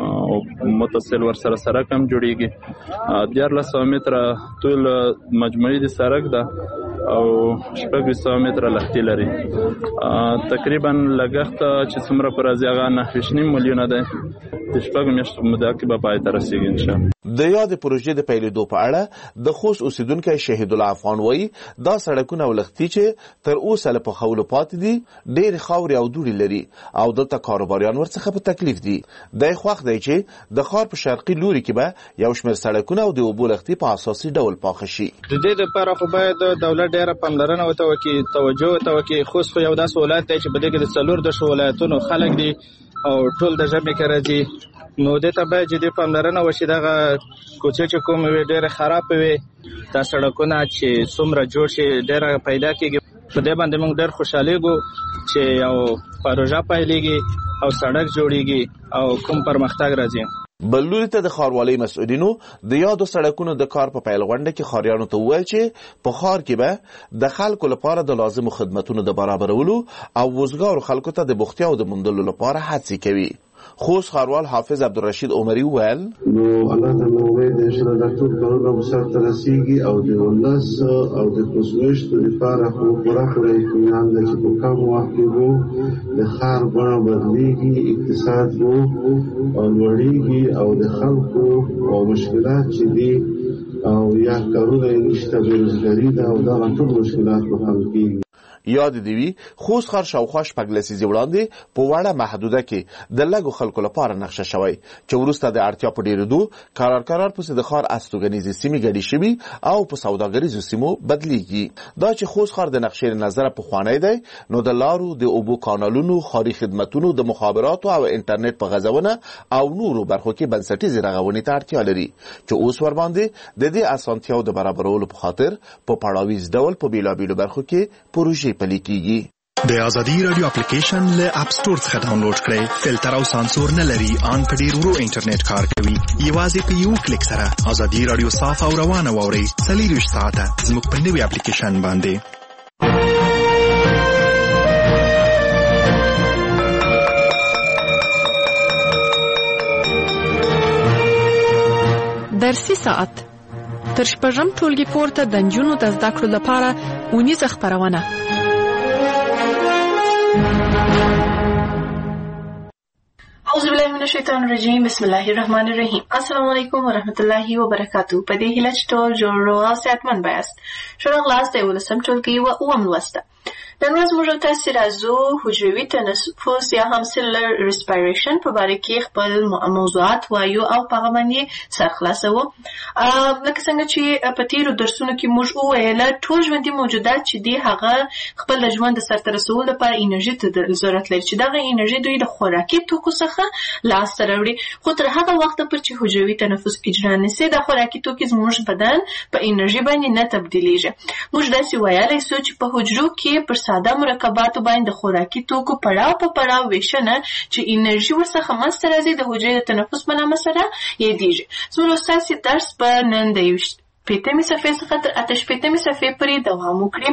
د متصل ورسره سړک هم جوړیږي. دیارلس سوه متره طول مجموعي د سړک ده او شپږ سوه متره لښتي لري. تقریبا لګښت چې څومره په راځي هغه نهه ویشت نیم میلیونه دی. د شپږو میاشتو موده کې به پای ته رسېږي انشاءالله. د یاد پروژې د پیلېدو په اړه د خوست اوسیدونکی شهید الله افغان وایي دا سړکونه او لښتي چې تر اوسه له پخولو پاتې دي ډېرې خاورې او دوړې لري او دلته کاروباریان ورڅخه په تکلیف دي. دی خوښ دی چې د ښار په شرقي لوري کې به یو شمېر سړکونه او د اوبو لښتي په اساسي ډول پاخه شي. د دې لپاره خو باید دولت ډېره پاملرنه ورته وکړي، توجه ورته وکړي. خوست خو یو داسې ولایت دی چې په دې کې د څلور دېرشو ولایتونو خلک دي او ټول د ژمي کې راځي. نو دې ته باید جدي پاملرنه وشي. دغه کوڅې چې کومې وي ډېرې خرابې وي، دا سړکونه چې څومره جوړ شي ډېره پیدا کېږي. په دې باندې موږ ډېر خوشحالېږو چې یو پروژه پیلېږي او سړک جوړېږي او کوم پرمختګ راځي. بل لوري ته د ښاروالۍ مسؤلینو د یادو سړکونو د کار په پیل غونډه کې ښاریانو ته وویل چې په ښار کې به د خلکو لپاره د لازمو خدمتونو د برابرولو او وزګارو خلکو ته د بوختیاو د موندلو لپاره هڅې کوي. خوست ښاروال حافظ عبدالرشید عمري وویل نو الله ته امید انشاء الله ټول کارونه مو سرته رسیږي او د ولس او د خوشمشتو لپاره خو پوره پوره اطمینان ده چې په کم وخت کې به د ښار بڼه بدلیږي، اقتصاد مو لوړیږي او د خلکو او مشکلات چې دي او یا کارونه یې نشته، بېروزګاري ده او دغه ټول مشکلات به حل کېږي. یاد دی وی خوست ښار شاوخوا شپږ لسیزې وړاندې په وړه محدوده کې د لږو خلکو لپاره نقشه شوی چې وروسته د اړتیا په ډېرېدو قرار قرار پسې د ښار استوګنیزې سیمې ګډې شوي او په سوداګریزو سیمو بدلیږي. دا چې خوست ښار د نقشې له نظره پخوانی دی نو د لارو، د اوبو کانالونو، ښاري خدمتونو، د مخابراتو او انټرنیټ په غځونه او نورو برخو کې بنسټیزې رغونې ته اړتیا لري چې اوس ورباندې د دې اسانتیاو د برابرولو په خاطر په پړاویز ډول په بېلابېلو برخو کې پروژې پلي کیږي. د ازادي رادیو اپلیکیشن له اپ سټور څخه ډاونلوډ کړئ. فلټر او سانسور نه لري، ان په ډیر ورو انټرنیټ کار کوي. یوازې په یو کلیک سره ازادي رادیو صاف او روانه واورئ. څلورویشت ساعته زموږ په نوي اپلیکیشن باندې. درسي ساعت تر شپږم ټولګي پورته د نجونو د زده کړو لپاره اونیزه خپرونه. اعوذ بالله من الشیطان الرجیم. بسم الله الرحمن الرحیم. السلام علیکم و رحمت الله و برکاته. په دې هیله چې ټول جوړ او صحتمند بایاست. ښه راغلاست د ولسم ټولګي و اووم لوسته. نن ورځ موږ تاسې راځو حجروي تنفس یا هم سیلولر ریسپایریشن په باره کې خپل موضوعات وایو او په هغه باندې سر خلاصوو. لکه څنګه چې په تېرو درسونو کې موږ وویله ټول ژوندي موجودات چې دي هغه خپل د ژوند د سرته رسولو لپاره انرژي ته ضرورت لري چې دغه انرژي دوی د خوراکي توکو څخه لاسته راوړي. خو تر هغه وخته پورې چې حجروي تنفس اجرا نشي د خوراکي توکي زموږ بدن په انرژي باندې نه تبدیلیږي. موږ داسې ویلی سو چې په حجرو کې پر ساده مرکباتو باندې د خوراکي توکو پړاو په پړاو ویشنه چې انرژي ورڅخه منځته راځي د حجرې د تنفس په نامه سره یادیږي. زموږ ستاسې درس به نن د شپېتمې صفحې څخه تر اته شپېتمې صفحې پورې دوام وکړي.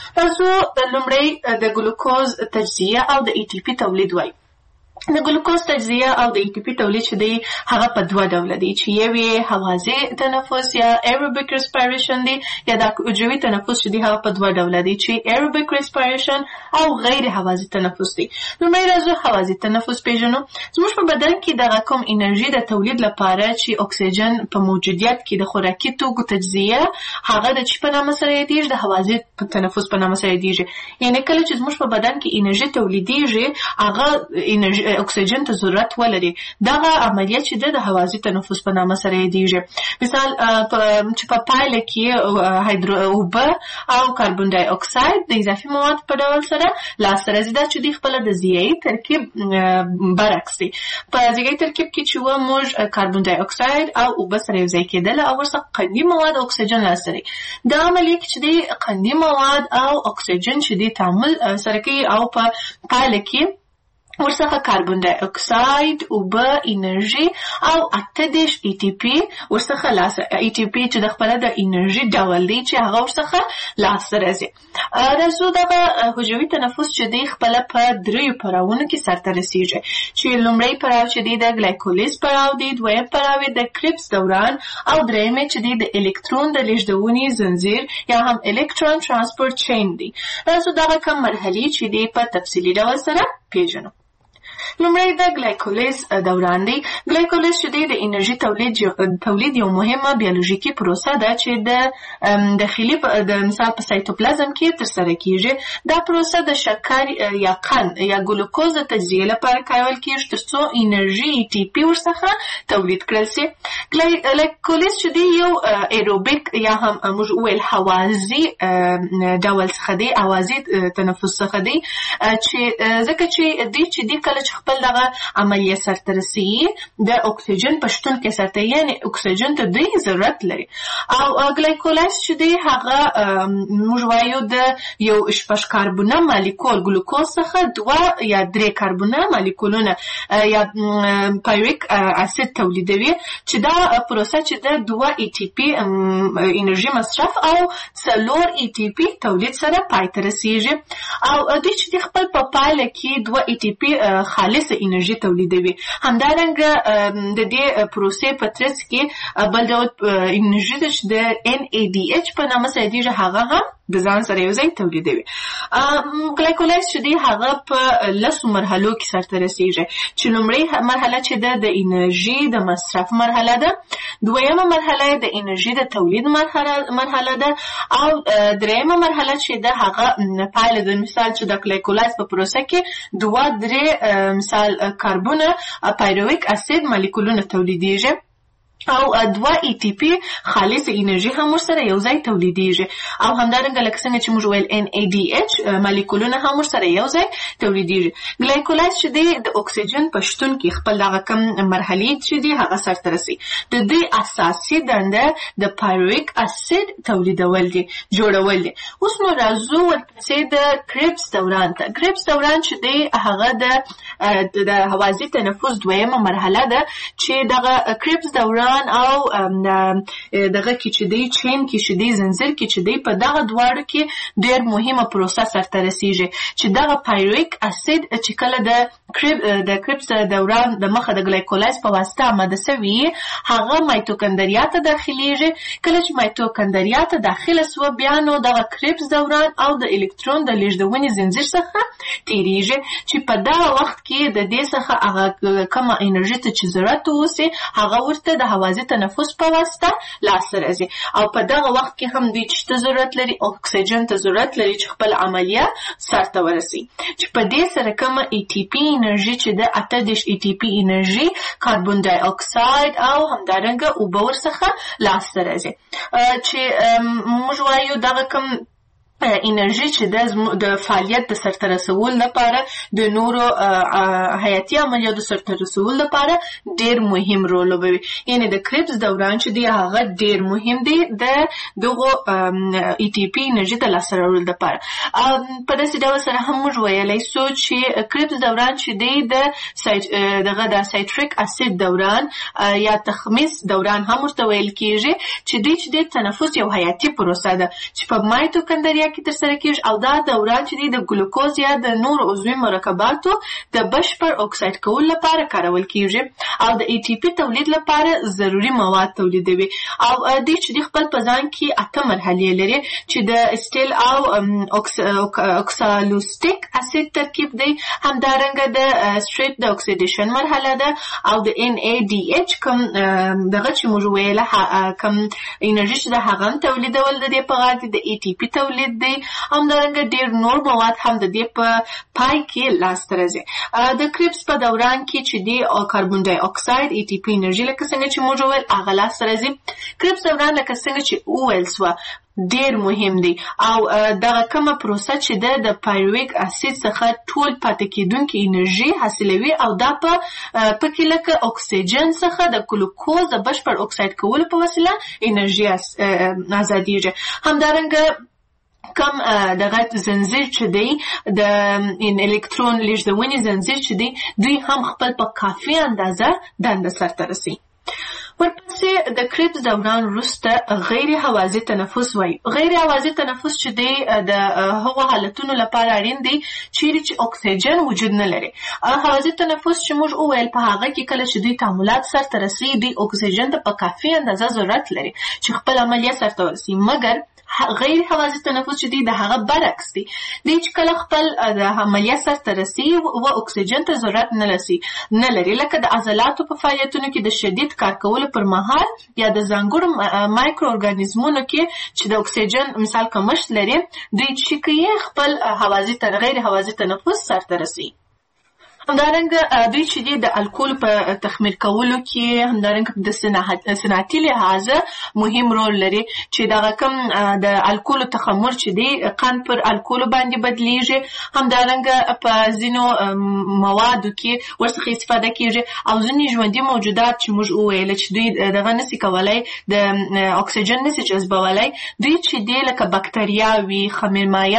تاسو لومړی د ګلوکوز تجزیه او د ای ټي پي تولید وایي. د ګلوکوز تجزیه او د ای ټي پي تولید چې دی هغه په دوه ډوله دی چې یو یې هوازی تنفس یا ایروبیک ریسپایریشن دی یا د حجروي تنفس چې دی هغه په دوه ډوله دی چې ایروبیک ریسپایریشن او غیر هوازی تنفس دی. لومړی راځو هوازی تنفس پیژنو. زموږ په بدن کې دغه کوم انرژي د تولید لپاره چې اکسیجن په موجودیت کې د خوراکي توکو تجزیه هغه د چی په نامه سره یادیږي د هوازی تنفس په نامه سره یادیږي. یعنې کله چې زموږ په بدن کې انرژي تولیدیږي هغه انرژي اکسیجن ته ضرورت ولري. دغه عملیات چې د هوازی تنفس په نامه سره یادیږي. مثال چې په پایله کې هایدرو اوبه او کاربن ډای اکساید د اضافي مواد په ډول سره لاسته راځي. دا چې دوی خپله د ضیایي ترکیب برعکس دی. په ضیایي ترکیب کې چې وه موږ کاربن ډای اکساید او اوبه سره یوځای کېدل او ورڅخه قندي مواد او اکسیجن لاسته راځي. دا عملیه کې چې دی قندي مواد او اکسیجن چې دی تعامل سره کوي او په پایله کې ورڅخه کاربن ډای اکساید، اوبه، انرژي او اته دېرش ای ټي پي ورڅخه لاسته ای ټي پي چې د خپله د انرژي ډول دی چې هغه ورڅخه لاسته راځي. راځو دغه حجروي تنفس چې دی خپله په دریو پړاوونو کې سرته رسیږي چې لومړی پړاو چې دی د ګلایکولیز پړاو دی، دویم پړاو یې د کریبس دوران او دریم یې چې دی د الکترون د لیږدونې زنځیر یا هم الکترون ترانسپورت چین دی. راځو دغه کوم مرحلې چې دی په تفصیلي ډول سره پیژنو. لومړی د ګلایکولیز دوران دی. ګلایکولیز چې دی د انرژي تولید تولید یو مهمه بیولوژیکي پروسه ده چې د داخلي د مثال په سایتوپلازم کې ترسره کیږي. دا پروسه د شکر یا قند یا ګلوکوز د تجزیه لپاره کارول کیږي ترڅو انرژي ای ټي پي ورڅخه تولید کړل شي. ګلایکولیز چې دی یو ایروبیک یا هم موږ ویل هوازی ډول څخه دی، هوازی تنفس څخه دی چې ځکه چې دی چې دی کله چې خپل دغه عملیه سرته رسیږي د اکسیجن په شتون کې سرته یعنې اکسیجن ته دوی ضرورت لري. او ګلایکولیز چې دی هغه موږ وایو د یو شپږ کاربونه مالیکول ګلوکوز څخه دوه یا درې کاربونه مالیکولونه یا پایرویک اسید تولیدوي چې دا پروسه چې د دوه ای ټي پي انرژي مصرف او څلور ای ټي پي تولید سره پای ته رسیږي. او دوی چې خپل په پایله کې دوه ای ټي پي خالصه انرژي تولیدوي. همدارنګه د دې پروسې په ترڅ کې بل ډول انرژي چې د ان ای ډي ایچ په نامه سره دیږي هغه هم د ځان سره یو ځای تولیدوي. ګلایکولاایز چې دی هغه په لسو مرحلو کې سرته رسیږي چې لومړی مرحله چې ده د انرژي د مصرف مرحله ده، دویمه مرحله د انرژي د تولید مرحله ده، او دریمه مرحله چې ده هغه پایله د مثال چې د ګلایکولاایز په پروسه کې دوه درې مثال کاربونه پایرویک اسید مالیکولونه تولیدیږي او دوه ای ټي پی خالص انرژي هم ورسره یو ځای تولیدیږي، او همدارنګه لکه څنګه چې موږ ویل ان ای ډي ایچ مالیکولونه هم ورسره یو ځای تولیدیږي. ګلایکولاایز چې دی د اکسیجن په شتون کې خپل دغه کم مرحلې چې دی هغه سرته رسي. د دې اساسي دنده د پایرویک اسید تولیدول دي، جوړول دي. اوس نو راځو ورپسې د کریبس دوران ته. کریبس دوران چې دی هغه د د هوازی تنفس دویمه مرحله ده چې دغه کریبس دوران او دغه کې چې دی چین کې چې دی زنجیر کې چې دی په دغه دواړو کې ډېر مهمه پروسه سرته رسیږي چې دغه پایرویک اسید چې کله د کریب د کریبس دوران د مخه د ګلایکولاایز په واسطه آماده سوي هغه مایتوکندریا ته داخليږي. کله چې مایتوکندریا ته داخله سو بیا نو دغه کریبس دوران او د الکترون د لیږدونې زنجیر څخه تیریږي چې په دغه وخت کې د دې څخه هغه کومه انرژي ته چې ضرورت اوسي هغه ورته د هوازی تنفس په واسطه لاسته راځي، او په دغه وخت کې هم دوی چې ضرورت لري اکسیجن ته ضرورت لري چې خپل عملیه سرته ورسي، چې په دې سره کومه ای ټي پی انرژي چې د اته دېرش ای ټي پی انرژي کاربن ډای اکساید او همدارنګه اوبه ورڅخه لاسته راځي. چې موږ وایو دغه کوم انرژي چې د فعالیت د سرته رسولو لپاره د نورو حیاتي عملیاتو د سرته رسولو لپاره ډېر مهم رول لوبوي. یعنی د کریبس دوران چې دی هغه ډېر مهم دی د دغو ای ټي پی انرژي د لاسته راوړلو لپاره. په داسې ډول سره هم موږ ویلی سو چې کریبس دوران چې دی د دغه د سایتریک اسید دوران یا تخمیس دوران هم ورته ویل کېږي چې دی چې د تنفس یو حیاتي پروسه ده چې په مایتوکندریا کې ترسره کېږي، او دا دوران چې دی د ګلوکوز یا د نورو عضوي مرکباتو د بشپړ اکساید کولو لپاره کارول کېږي او د ای ټي پی تولید لپاره ضروري مواد تولیدوي. او دی چې دی خپل په ځان کې اته مرحلې لري چې د اسټیل او اوکسالوستیک اسید ترکیب دی، همدارنګه د سټریټ د اکسیډیشن مرحله ده، او د ان ای ډي ایچ کوم دغه چې موږ ویله کوم انرژي چې د هغه تولیدول د دې په غاړه د ای ټي پی تولید دی، همدارنګه ډېر نور مواد هم د دې په پای کې لاسته راځي. د کریبس په دوران کې چې دی کاربن ډای اکساید ای ټي پی انرژي لکه څنګه چې موږ ویل هغه لاسته راځي. کریبس دوران لکه څنګه چې وویل سوه ډېر مهم دی، او دغه کومه پروسه چې ده د پایرویک اسید څخه ټول پاتې کېدونکې انرژي حاصلوي، او دا په پکې لکه اکسیجن څخه د ګلوکوز د بشپړ اکساید کولو په وسیله انرژي ازادیږي. همدارنګه کم دغه زنجیر چې دی د الکترون لیږدونې زنجیر چې دی دوی هم خپل په کافي اندازه دنده سرته رسي. ورپسې د کریبس دوران وروسته غیر هوازی تنفس وایي. غیر هوازی تنفس چې دی د هغو حالتونو لپاره اړین دی چیرې چې اکسیجن وجود نه لري. هوازی تنفس چې موږ وویل په هغه کې کله چې دوی تعاملات سرته رسي دوی اکسیجن ته په کافي اندازه ضرورت لري چې خپل عملیه سرته ورسي، مګر غیر هوازی تنفس چې دی د هغه برعکس دی. دی چې کله خپل د عملیه سرته رسي و اکسیجن ته ضرورت نه لري نه لري لکه د عضلاتو په فعالیتونو کې د شدید کار کولو پر مهال یا د ځانګړو مایکرو ارګانیزمونو کې چې د اکسیجن مثال کمښت لري، دوی چې کوي خپل هوازی غیر هوازی تنفس سرته رسي. همدارنګه دوی چې دی د الکول په تخمیر کولو کې همدارنګه د صنعتي لحاظه مهم رول لري چې دغه کوم د الکول تخمر چې دی قند پر الکول باندې بدلیږي، همدارنګه په ځینو موادو کې ورڅخه استفاده کیږي، او ځینې ژوندي موجودات چې موږ وویل چې دوی دغه نسي کولای د اکسیجن نسي جذبولای، دوی چې دی لکه بکتریاوي، خمیر مایع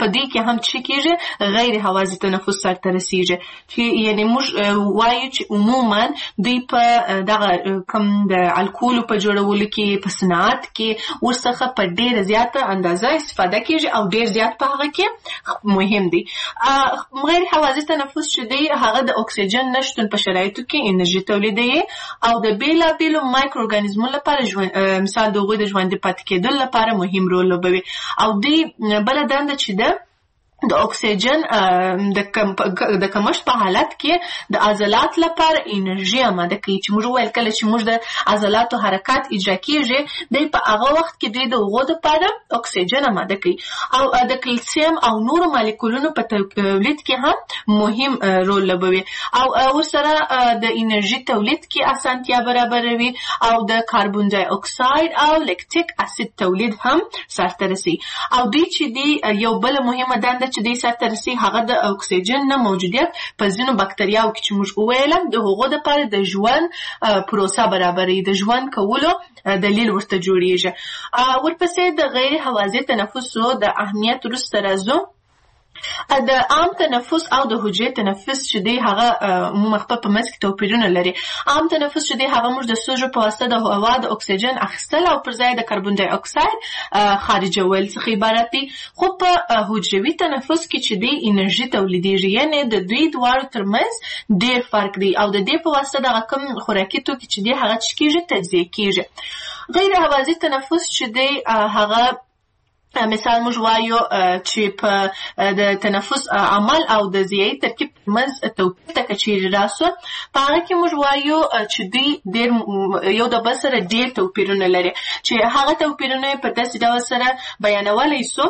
په دې کې هم چې کېږي غیر هوازی تنفس سرته رسیږي چې یعنی موږ وایو چې عموما دوی په دغه کم د الکول په جوړولو کې په صنعت کې ورڅخه په ډېر زیاته اندازه استفاده کېږي او ډېر زیات په هغه کې مهم دي. غیر هوازی تنفس چې دی هغه د اکسیجن نشتون په شرایطو کې انرژي تولیدوي او د بیلابیلو مایکرو ارګانیزمونو لپاره مثال د هغوی د ژوندي پاتې کېدل لپاره مهم رول لوبوي او دوی بله دنده چې ده د اکسیجن د کم د کمښت په حالت کې د عضلات لپاره انرژي آماده کوي چې موږ ویل کله چې موږ د عضلاتو حرکات اجرا کیږي دی په هغه وخت کې دوی د هغو لپاره اکسیجن آماده کوي او د کلسیم او نورو مالیکولونو په تولید کې هم مهم رول لوبوي او ورسره د انرژي تولید کې اسانتیا برابروي او د کاربن ډای اکساید او لیکټیک اسید تولید هم سرته رسي او دوی چې دی یو بل مهمه دنده چې دې سره ترسي هغه د اکسیجن نه موجودیت په ځینو بکتریاو کې چې موږ وویل د هغو لپاره د ژوند پروسه برابري د ژوند کولو دلیل ورته جوړیږي. ورپسې د غیر هوازی تنفسو د اهمیت وروسته راځو. د عام تنفس او د حجرې تنفس چې دی هغه عموما خپل په منځ کې توپیرونه لري. عام تنفس چې دی هغه موږ د سږو په واسطه د هوا د اکسیجن اخیستل او پر ځای د کاربن ډای اکساید خارجول څخه عبارت دي. خو په حجروي تنفس کې چې دی انرژي تولیدېږي یعنی د دوی دواړو ترمنځ ډېر فرق دی او د دې په واسطه دغه کوم خوراکي توکي چې دی هغه څه کېږي تجزیه کېږي. غیر هوازی تنفس چې دی هغه مثال موږ وایو چې په د تنفس عمل او د ضیایي ترکیب ترمنځ توپیر ته که چیرې راسو په هغه کې موږ وایو چې دوی ډېر یو د بل سره ډېر توپیرونه لري چې هغه توپیرونه په داسې ډول سره بیانولی سو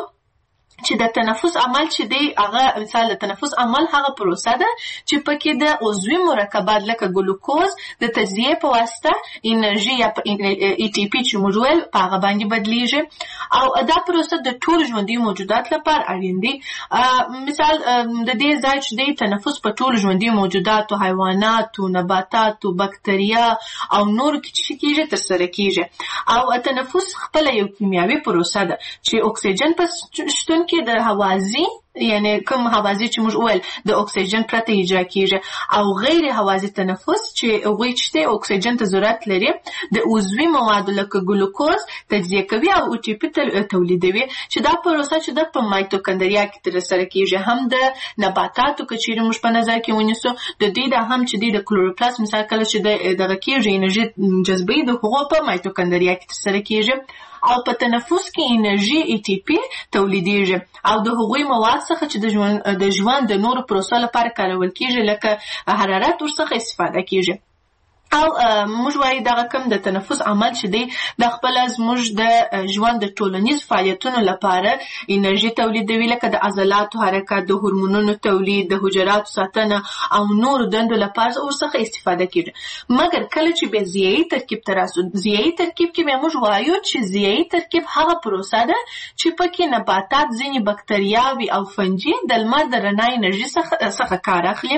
چې د تنفس عمل چې دی هغه مثال د تنفس عمل هغه پروسه ده چې پکې د عضوي مرکبات لکه ګلوکوز د تجزیې په واسطه انرژي یا ای ټي پی چې موږ ویل په هغه باندې بدلیږي او دا پروسه د ټولو ژوندي موجودات لپاره اړین دي. مثال د دې ځای چې دی تنفس په ټولو ژوندي موجوداتو حیواناتو نباتاتو بکتریا او نورو کې چې کېږي ترسره کېږي او تنفس خپله یو کیمیاوي پروسه ده چې اکسیجن په شتون کې د هوازی یعنی کوم هوازی چې موږ ویل د اکسیجن پرته اجرا کیږي او غیر هوازی تنفس چې هغوی چې اکسیجن ته ضرورت لري د عضوي موادو لکه ګلوکوز تجزیه کوي او او ټي پی تولیدوي چې دا پروسه چې د په مایتوکندریا کې ترسره کیږي هم د نباتاتو که چیرې موږ په نظر کې ونیسو د دې د هم چې د کلوروپلاست مثال کله چې دغه کیږي انرژي جذبوي د هغو په مایتوکندریا کې ترسره کیږي او په تنفس کې انرژي ای ټي پی تولیدېږي او د هغوی مواد څخه چې د ژوند د ژوند د نورو پروسو لپاره کارول کېږي لکه حرارت ورڅخه استفاده کېږي او موږ وایو دغه کوم د تنفس عمل چې دی د خپله زموږ د ژوند د ټولنیز فعالیتونو لپاره انرژي تولیدوي لکه د عضلاتو حرکت د هورمونونو تولید د حجراتو ساتنه او نورو دندو لپاره ورڅخه استفاده کېږي. مګر کله چې بیا ضیایي ترکیب ته راسو ضیایي ترکیب کې بیا موږ وایو چې ضیایي ترکیب هغه پروسه ده چې پکې نباتات ځینې بکتریاوې او فنجي د لمر د رڼا انرژي څخه کار اخلي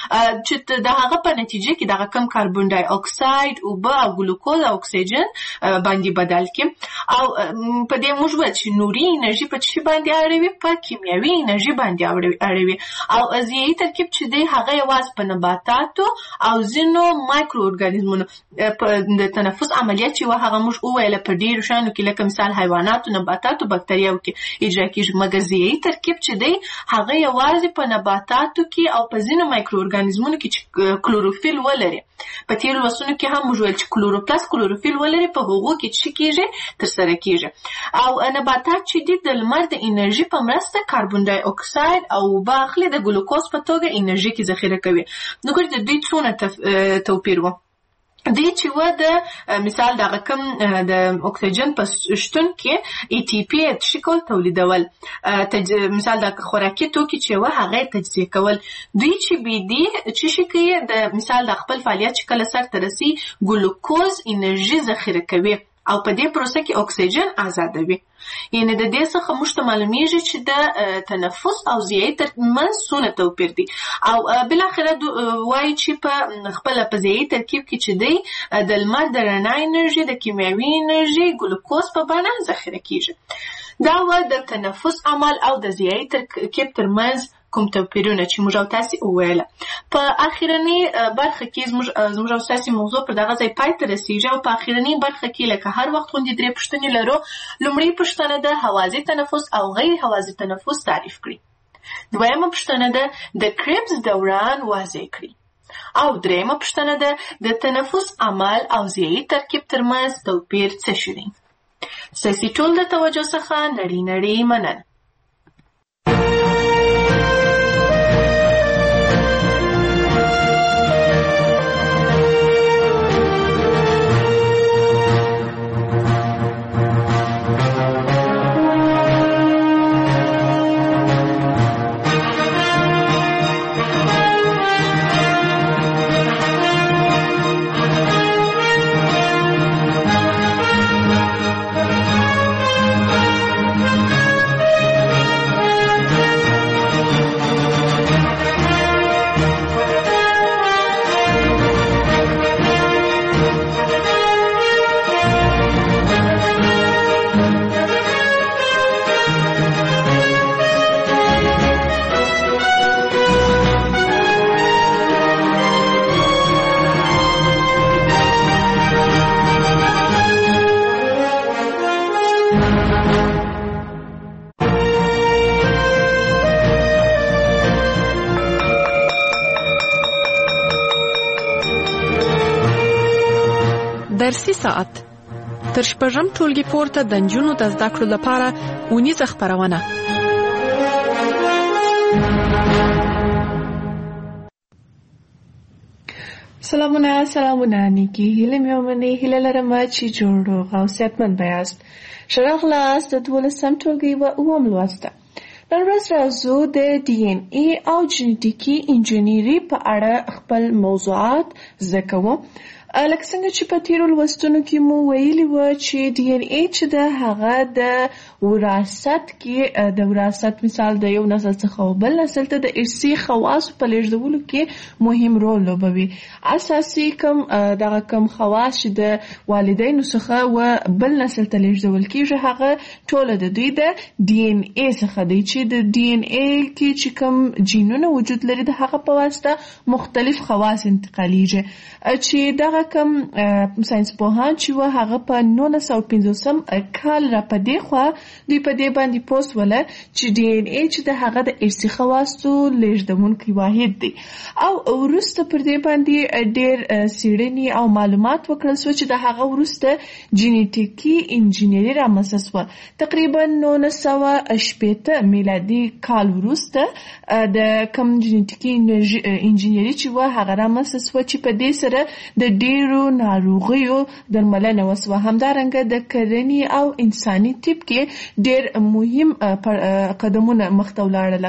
چې د هغه په نتیجه کې دغه کم کاربن ډای اکساید اوبه او ګلوکوز او اکسیجن باندې بدل کړي او په دې موږ وایو چې نوري انرژي په څه باندې اړوي په کیمیاوي انرژي باندې اړوي او ضیایي ترکیب چې دی هغه یوازې په نباتاتو او ځینو مایکرو ارګانیزمونو په د تنفس عملیات چې هغه موږ وویل په ډیرو شیانو کې لکه مثال حیواناتو نباتاتو بکتریاو کې اجرا کېږي مګر ضیایي ترکیب چې دی هغه یوازې په نباتاتو کې او په ځینو مایکرو ارګانیزمونو کې چې کلوروفیل ولري په تیرو لوستونو کې هم موږ ویل چې کلوروپلاست کلوروفیل ولري په هغو کې څه کېږي ترسره کېږي او نباتات چې دي د لمر د انرژي په مرسته کاربن ډای اکساید او اوبه اخلي د ګلوکوز په توګه انرژي کې ذخیره کوي. نو ګورئ د دوی څونه توپیر و دی چې و د مثال دغه کوم د اکسیجن په شتون کې ای ټي پی شکل تولیدول مثال د خوراکي توکي چې و هغه تجزیه کول دوی چې بي دي چې شي کوي د مثال د خپل فعالیت چې کله سرته رسي ګلوکوز انرژي ذخیره کوي او په دې پروسه کې اکسیجن آزادوي. یعنی د دې څخه موږ ته معلومیږي چې د تنفس او ضیایي ترمنځ څونه توپیر دی او بالاخره وایي چې په خپله په ضیایي ترکیب کې چې دی د لمر د رڼا انرژي د کیمیاوي انرژي ګلوکوز په بڼه ذخیره کیږي. دا و د تنفس عمل او د ضیایي ترکیب ترمنځ کوم توپیرونه چې موږ او تاسې وویله. په اخرنۍ برخه کې زموږ او تاسې موضوع پر دغه ځای پای ته رسیږي او په اخرنۍ برخه کې لکه هر وخت غوندې درې پوښتنې لرو. لومړۍ پوښتنه ده هوازی تنفس او غیر هوازی تنفس تعریف کړي. دویمه پوښتنه ده د کریبس دوران واضح کړي. او دریمه پوښتنه ده د تنفس عمل او ضیایي ترکیب ترمنځ توپیر څه شی دی. ستاسې ټول د توجه څخه نړۍ نړۍ مننه. درسي ساعت تر شپږم ټولګي پورته د نجونو د زده کړو لپاره اونیزه خپرونه. سلامونه سلامونه نیکی هیله مې ومنئ. هیله لرم چې جوړ روغ او صحتمند به یاست. ښه راغلاست د دولسم ټولګي و اووم لوست ته. نن ورځ راځو د ډي ان اي او جینیټیکي انجینري په اړه خپل موضوعات زده کوو. لکه څنګه چې په تیرو لوستونو کې مو ویلي و چې ډي ان اي چې د هغه د وراثت کې د وراثت مثال د یو نسل څخه بل نسل ته د ارثي خواصو په لیږدولو کې مهم رول لوبوي. اساسي کوم دغه کوم خواص چې د والدینو څخه و بل نسل ته لیږدول کېږي هغه ټول د دوی د ډي ان اي څخه دی چې د ډي ان اي کې چې کوم جینونه وجود لري د هغه په واسطه مختلف خواص انتقالیږي چې دغه کوم ساينس پوهان چې و هغه په نولس سوه پنځوسم کال را په دې خوا دوی په دې باندې پوسټ وله چې ډي ان اي چې د هغه د ارثي خواصو لیږدونکی واحد دی او وروسته پر دې باندې ډېر څېړنې او معلومات وکړل شو چې د هغه وروسته جینیټیکي انجینري رامنځته شوه. تقریبا نولس سوه شپېته میلادي کال وروسته د کوم جینیټیکي انجینري چې و هغه رامنځته شوه چې په دې سره د ډېرو ناروغیو درملنه وسوه. همدارنګه د کرنې او انساني طب کې ډېر مهم قدمونه مخته ولاړل.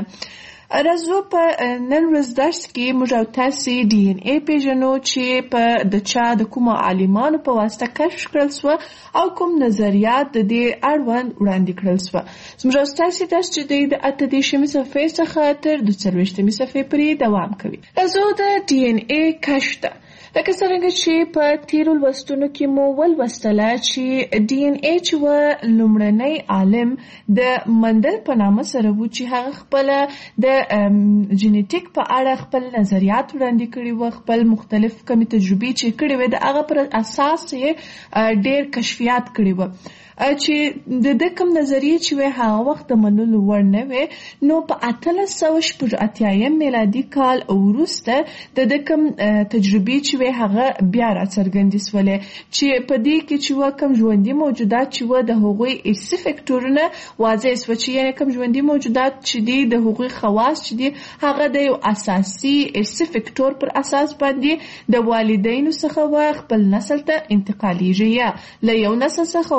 راځو په نن ورځ درس کې موږ او تاسې ډي ان اي پیژنو چې په د چا د کومو عالمانو په واسطه کشف کړل شوه او کوم نظریات د دې اړوند وړاندې کړل شوه. زموږ او تاسې درس چې دی د اته دېرشمې صفحې څخه تر دوه څلوېښتمې صفحې پورې دوام کوي. راځو د ډي ان اي کشف ته. لکه څرنګه چې په تیرو لوستونو کې مو ولوستله چې ډي ان اي چې و لومړنی عالم د مندل په نامه سره و چې هغه خپله د جینیټیک په اړه خپل نظریات وړاندې کړي و، خپل مختلف کمې تجربې چې کړي وې د هغه پر اساس یې ډېر کشفیات کړي و چې د د کوم نظریې چې وې هغه وخت د منلو وړ نه وې. نو په اتلس سوه شپږ اتیایم میلادي کال وروسته د د کوم تجربې چې وې هغه بیا راڅرګندې سولې چې په دې کې چې و کوم ژوندي موجودات چې و د هغوی ارثي فکټورونه واضح سوه چې یعنې کوم ژوندي موجودات چې دي د هغوی خواص چې دي هغه د یو اساسي ارثي فکټور پر اساس باندې د والدینو څخه و خپل نسل ته انتقالیږي یا له یو نسل څخه او بل نسل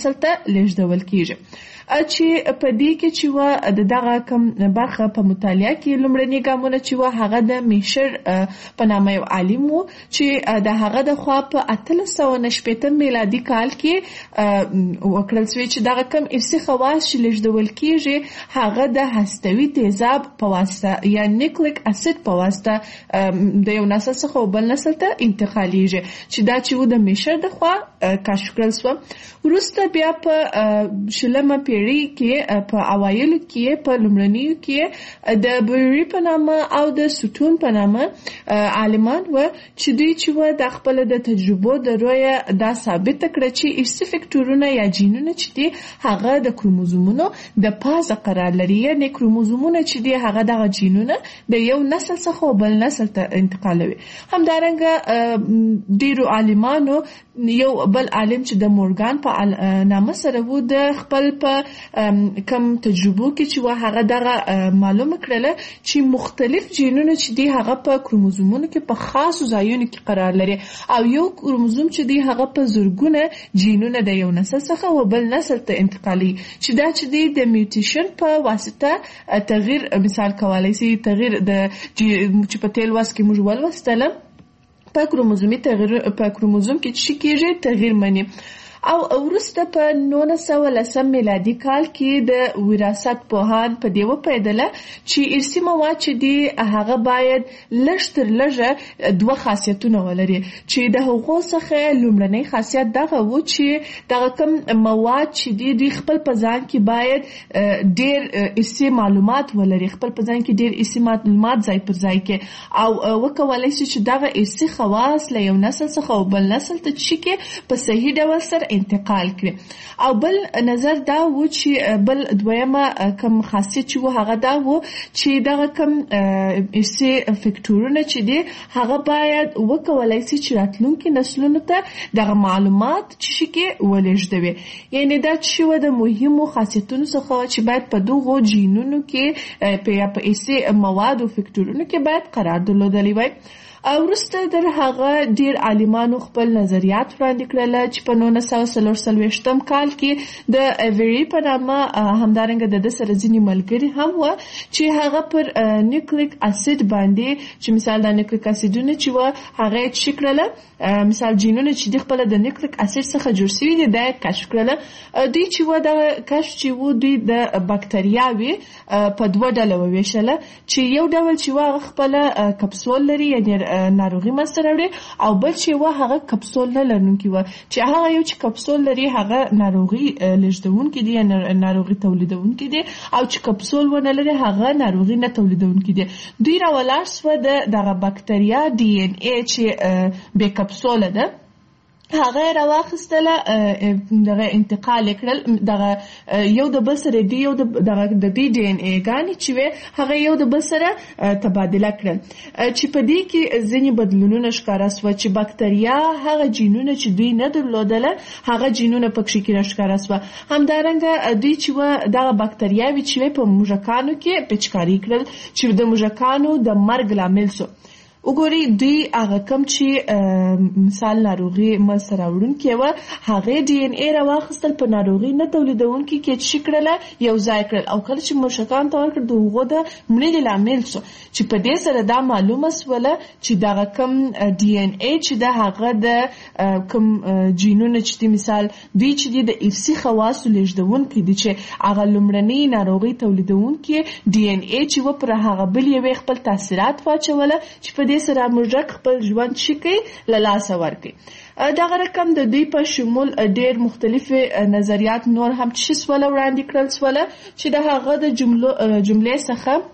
نسل ته لیږدول کیږي. چې په دې کې چې و د دغه کم برخه په مطالعه کې لومړني ګامونه چې و هغه د میشر په نامه یو عالم و چې د هغه د خوا په اتلس سوه نهه شپېته میلادي کال کې وکړل شوی چې دغه کم ارثي خواص چې لیږدول کیږي هغه د هستوي تیزاب په واسطه یا نیوکلیک اسید په واسطه د یو نسل څخه بل نسل ته انتقالیږي چې دا چې و د میشر د خوا کشف کړل شو. وروسته بیا په شلمه پیړۍ کې په اوایلو کې په لومړنیو کې د بوری په نامه او د سوتون په نامه عالمان و چې دوی چې و د خپل د تجربو د رویه دا ثابت کړ چې ارثي فکټورونه یا جینونه چې دي هغه د کروموزومونو د پازه قرار لري، یعنی کروموزومونه چې دي هغه د جینونه د یو نسل څخه بل نسل ته انتقالوي. همدارنګه ډیرو عالمانو یو بل عالم چې د مورګان په نامه سره وو د خپل په کم تجربو کې چې و هغه دغه معلومه کړله چې مختلف جینونه چې دي هغه په کروموزومونو کې په خاصو ځایونو کې قرار لري او یو کروموزوم چې دي هغه په زرګونه جینونه د یو نسل څخه و بل نسل ته انتقالي چې دا چې دي د میوټیشن په واسطه تغییر مثال کولای شي تغییر د چې په تیل واس کې موږ ولوستل په کروموزومي تغییر په کروموزوم کې چې کېږي تغییر مني. او وروسته په نولس سوه لسم میلادي کال کې د وراثت پوهان په دې وپیدله چې ارثي مواد چې دي هغه باید لږ تر لږه دوه خاصیتونه ولري چې د هغو څخه لومړنی خاصیت دغه و چې دغه کوم مواد چې دي دوی خپل په ځان کې باید ډېر ارثي معلومات ولري، خپل په ځان کې ډېر ارثي معلومات ځای پر ځای کې او وکولای شي چې دغه ارثي خواص له یو نسل څخه او بل نسل ته چې کې په صحیح ډول سره انتقال کړي. او بل نظر دا و چې بل دویمه کم خاصیت چې و هغه دا و چې دغه کم ارثي فکټورونه چې دي هغه باید وکولای شي چې راتلونکي نسلونو ته دغه معلومات چې کې ولېږدوي، یعنی دا چې و د مهمو خاصیتونو څخه چې باید په دغو جینونو کې په ارثي موادو فکټورونو کې باید قرار درلودلی وای. وروسته در هغه ډیر عالمانو خپل نظریات وړاندې کړل چې په نولس سوه څلور څلوېښتم کال کې د ایوری په نامه همدارنګه د ده سره ځینې ملګري هم وه چې هغه پر نیوکلیک اسید باندې چې مثال د نیوکلیک اسیدونه چې وه هغه یې چې کړله مثال جینونه چې د خپله د نیوکلیک اسید څخه جوړ شوي دي دا یې کشف کړله. دوی چې وه دغه کشف چې وو دوی د بکتریاوې په دوه ډله وویشله چې یو ډول چې وه هغه خپله کپسول لري یعنی ناروغي منځته راوړي او بل چې و هغه کپسول نه لرونکي و چې هغه یو چې کپسول لري هغه ناروغي لیږدونکي دي یا ناروغي تولیدونکي دي او چې کپسول ونه لري هغه ناروغي نه تولیدونکي دي. دوی راولاړ سوه د دغه بکتریا ډي ان اے چې بې کپسوله ده هغه راواخستله دغه انتقال کړل دغه یو د بل سره دی یو دغه د دې ډي ان اے ګانې چې هغه یو د بل سره تبادله کړل چې په دې کې ځینې بدلونونه ښکاره سوه چې بکتریا هغه جینونه چې دوی نه درلودله هغه جینونه پکې کې راښکاره سوه. همدارنګه دوی چې دغه بکتریاوې چې په موږکانو کې پیچکاري کړل چې د موږکانو د مرګ لامل سو. وګورئ دوی هغه کم چې مثال ناروغي منځته راوړونکې وه هغې ډي ان اے راواخیستل په ناروغي نه تولیدونکي کې چې کړله یو ځای کړل او کله چې موږکانو ته ورکړل د هغو د مړینې لامل سو چې په دې سره دا معلومه سوله چې دغه کم ډي ان اے چې د هغه د کم جینونه چې دي مثال دوی چې دي د ارثي خواصو لیږدونکي دي چې هغه لومړنۍ ناروغي تولیدونکي ډي ان اے چې و پر هغه بل یوې خپل تاثیرات واچوله چې په دې سره موږک خپل ژوند شي له لاسه ورکړي. دغه رقم د دوی په شمول ډېر مختلفې نظریات نور هم چې سوله وړاندې کړل سوله چې د هغه د جملې څخه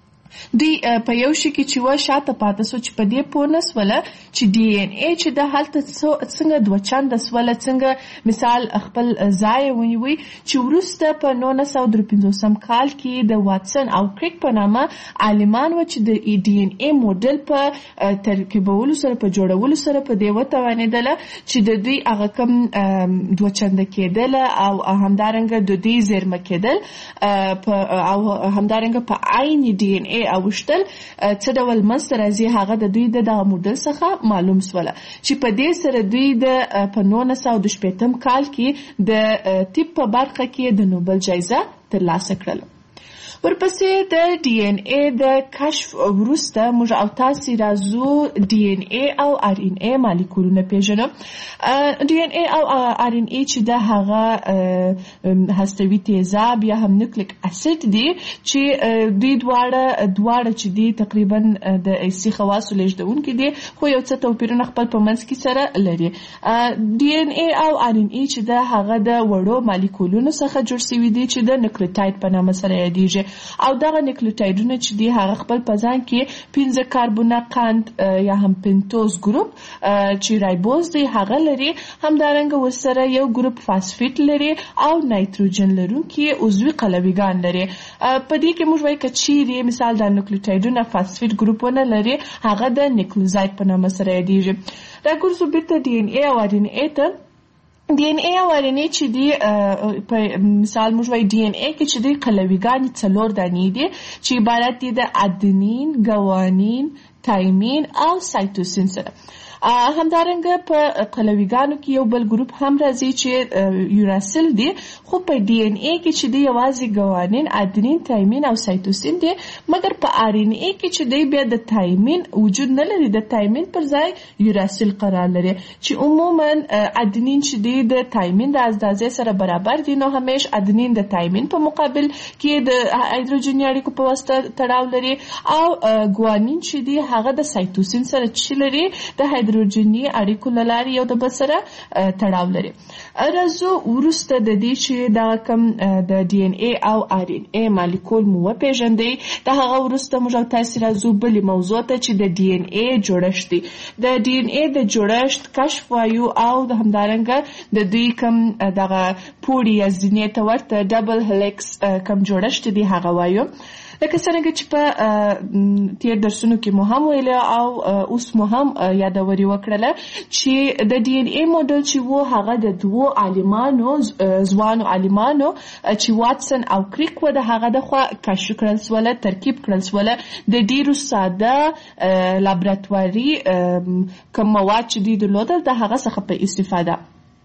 دوی په یو شي کې چې و شاته پاته سو چې په دې پوه نه سوله چې ډي ان اے چې د هلته څنګه دوه چنده سوله څنګه مثال خپل ځای ونیوي چې وروسته په نولس سوه درې پنځوسم کال کې د واټسن او کریک په نامه عالمان و چې د ډي ان اے موډل په ترکیبولو سره په جوړولو سره په دې وتوانېدله چې د دوی هغه کم دوه چنده کېدل او همدارنګه د دوی زیرمه کېدل او همدارنګه په عین ډي ان اے ای اوشتل څه ډول منځته راځي هغه د دوی د دغه موډل څخه معلوم سوله چې په دې سره دوی د په نولس سوه دوه شپېتم کال کې د طب په برخه کې د نوبل جایزه ترلاسه کړله. ورپسې د ډي ان اے د کشف وروسته موږ او تاسې راځو ډي ان اے او آر ان اے مالیکولونه پیژنو. ډي ان اے او آر ان اے چې د هغه هستوي تیزاب یا هم نیوکلیک اسید دي چې دوی دواړه دواړه چې دي تقریبا د حسي خواصو لیږدونکي دي خو یو څه توپیرونه خپل په منځ کې سره لري. ډي ان اے او آر ان اے چې د هغه د وړو مالیکولونو څخه جوړ شوي دي چې د نیوکلیوټاید په نامه سره یادیږي او دغه نیوکلیوټایډونه چې دی هغه خپل په ځان کې پنځه کاربونه قند یا هم پنتوز ګروپ چې رایبوز دی هغه لري، همدارنګه ورسره یو ګروپ فاسفیټ لري او نایتروجن لرونکي عضوي قلویګان لري. په دې کې موږ وایو که چیرې مثال د نیوکلیوټایډونه فاسفیټ ګروپونه لري هغه د نیوکلیوزاید په نامه سره یادیږي. راګرځو بیرته ډي ان اے او آر ان اے ته. ډي ان اے او آر ان اے چې دی په مثال موږ وایو ډي ان اے کې چې دی قلویګانې څلور دانې دي چې عبارت دي د ادنین، ګوانین، تایمین او سایتوسین سره. همدارنګه په قلویګانو کې یو بل ګروپ هم راځي چې یوراسیل دی، خو په ډي ان اے کې چې دی یوازې ګوانین، ادنین، تایمین او سایتوسین دی، مګر په آر ان اے کې چې دی بیا د تایمین وجود نه لري، د تایمین پر ځای یوراسیل قرار لري چې عموما ادنین چې دی د تایمین د اندازې سره برابر دي، نو همیش ادنین د تایمین په مقابل کې د هایدروجني اړیکو په واسطه تړاو لري او ګوانین چې دی هغه د سایتوسین سره چې لري د هایدروجني اړیکو له لارې یو د بل سره تړاو لري. راځو وروسته د دې چې دا کوم د ډي ان اے او آر ان اے مالیکول مو وپېژندئ، د هغه وروسته موږ او تاسې راځو بلې موضوع ته چې د ډي ان اے جوړښت دی. د ډي ان اے د جوړښت کشف وایو او د همدارنګه د دوی کوم دغه پوړي یا زینې ته ورته ډبل هلیکس کوم جوړښت دی هغه وایو. لکه څنګه چې په تیر درسونو کې مو هم ویل او اوس مو هم یادوري وکړله چې د ډي ان اے موډل چې وو هغه د دوو عالمانو ځوانو عالمانو چې واتسن او کریک و د هغه د خوا کشف کړل سوله، ترکیب کړل سوله د ډیرو ساده لابراتواري کوم مواد چې دوی درلودل د هغه څخه په استفاده.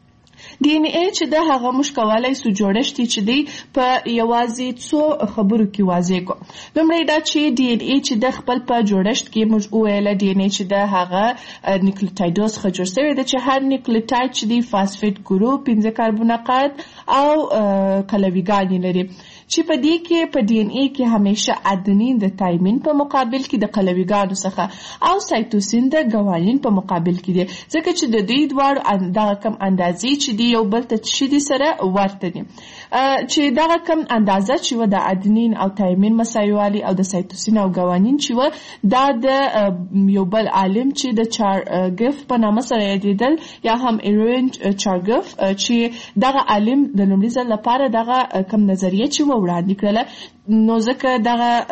ډي ان اے چې د هغه موږ کولی سو جوړښت چې دی په یوازې څو خبرو کې واضح کو. لومړی دا چې ډي ان اے چې د خپل په جوړښت کې موږ وویله ډي ان اے چې د هغه نیوکلیوټایډونو څخه جوړ شوی دی چې هر نیوکلیوټایډ چې دی فاسفیټ ګروپ، پنځه کاربونه قند او قلویګانې لري چې په دې کې په ډي ان اے کې همیشه ادنین د تایمین په مقابل کې د قلویګانو څخه او سایتوسین د ګوانین په مقابل کې دي، ځکه چې د دوی دواړو دغه کم اندازې چې دی یو بل ته چې دي سره ورته دي، چې دغه کم اندازه چې و د ادنین او تایمین مساوي او د سایتوسین او ګوانین چې و دا د یو بل عالم چې د چارګف په نامه سره یادېدل یا هم ایرین چارګف چې دغه عالم د لومړي ځل لپاره دغه کم نظریه چې و وړاندې کړله، نو ځکه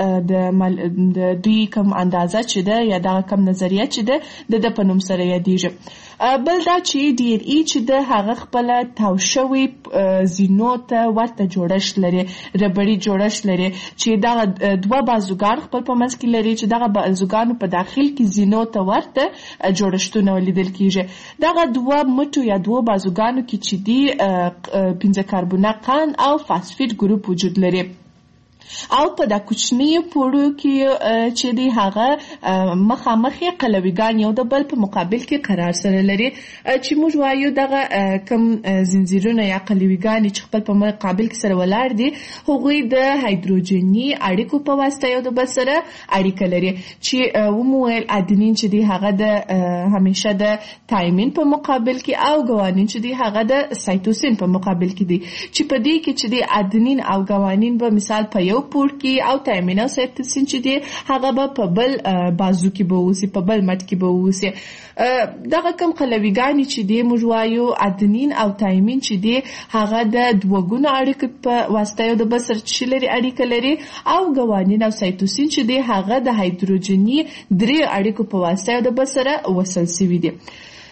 دغه د دوی کم اندازه چې ده یا دغه کم نظریه چې ده د ده په نوم سره یادېږي. بل دا چې ډي ان اے چې ده هغه خپله تاو شوي زینو ته ورته جوړښت لري، ربړي جوړښت لري چې دغه دوه بازوګان خپل په منځ کې لري چې دغه بازوګانو په داخل کې زینو ته ورته جوړښتونه لیدل کېږي. دغه دوه مټو یا دوه بازوګانو کې چې دي پنځه کاربونه قند او فاسفیټ ګروپ وجود لري او په دا کوچنی پوړو کې چې دی هغه مخامخ قلویګان یو د بل په مقابل کې قرار سره لري، چې موږ وایو دغه کم زنجیرونه یا قلویګان چې خپل په مقابل کې سره ولاړ دي هغوی د هایدروجني اړیکو په واسطه یو د بل سره اړیکه لري، چې ومویل ادنین چې دی هغه د همیشه د تایمین په مقابل کې او ګوانین چې دی هغه د سایتوسین په مقابل کې دي، چې په دې کې چې دی ادنین او ګوانین به مثال په یو پور کې او تایمین او سایتوسین چې دی هغه به په بل بازو کې به اوسي، په بل مټ کې به اوسي. دغه کم قلویګانې چې دی موږ وایو ادنین او تایمین چې دی هغه د دوه اړیکو په واسطه یو د بل سره چې لري اړیکه لري او ګوانین او سایتوسین چې دی هغه د هایدروجني درې اړیکو په واسطه یو د بل سره وصل شوي دي.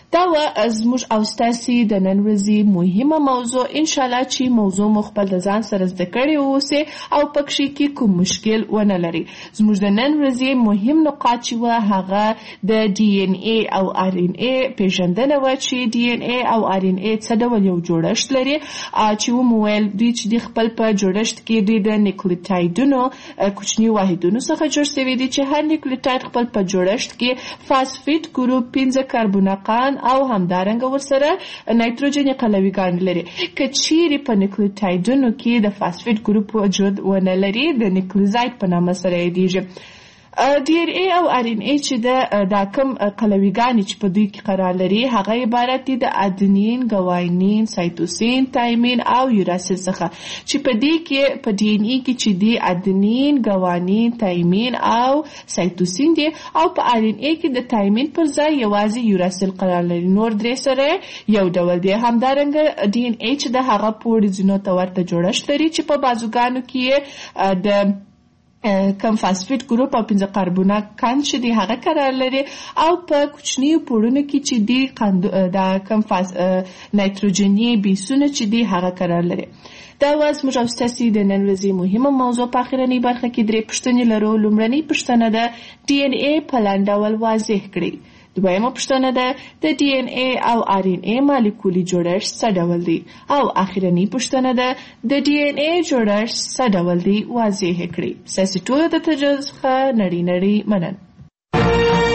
دا و زموږ او ستاسي د نن ورځې مهمه موضوع. ان شاء الله چې موضوع مو خپل د ځان سره زده کړی اوسئ او پکې کې کوم مشکل ونه لري. زموږ د نن ورځې مهم نقاط چې و هغه د ډي ان اي او ار ان اي پیژندنه و چې ډي ان اي او ار ان اي څه ډول یو جوړښت لري چې و مو ویل دوی چې د خپل په جوړښت کې دوی د نیوکلیوټایډونو کوچني واحدونو څخه جوړ شوي دي چې هر نیوکلیوټاید خپل په جوړښت کې فاسفیټ ګروپ پنځه کاربونقان او همدارنګه ورسره نایتروجن قلویګان لري. که چیرې په نیوکلیوټایډونو کې د فاسفیټ ګروپ وجود ونه لري د نیوکلیوزاید په نامه سره یادیږي. ډي ان اي او ار ان اي چې د دا کوم قلویګان چې په دوی کې قرار لري هغه عبارت دي د ادنین، ګواینین، سایتوسین، تایمین او یوراسیل څخه چې په دې کې په ډي ان اي کې چې دی ادنین، ګوانین، تایمین او سایتوسین دي او په ار ان اي کې د تایمین پر ځای یوازې یوراسیل قرار لري. نور درې سره یو ډول دي. همدارنګه ډي ان اي چې د هغه پوړ ځینو ته ورته جوړښت لري چې په بازوګانو کې د کم فاسفیټ ګروپ او پنځه کاربونقان چې دی هغه قرار لري او په کوچني پوړونو کې چې دی دا کم فاس نایتروجني بیسونه چې دی هغه قرار لري. دا واز موږ او ستاسي د نن ورځې مهمه موضوع په اخرنۍ برخه کې درې پوښتنې لرو. لومړنۍ پوښتنه ده ډي ان اي په لاندې ډول واضح کړئ. دویمه پوښتنه ده د ډي ان اي او ار ان اي مالیکولي جوړښت څه ډول دی او اخرنۍ پوښتنه ده د ډي ان اي جوړښت څه ډول دی واضح کړئ. ستاسو ټولو د تجربه څخه نړۍ نړۍ مننه.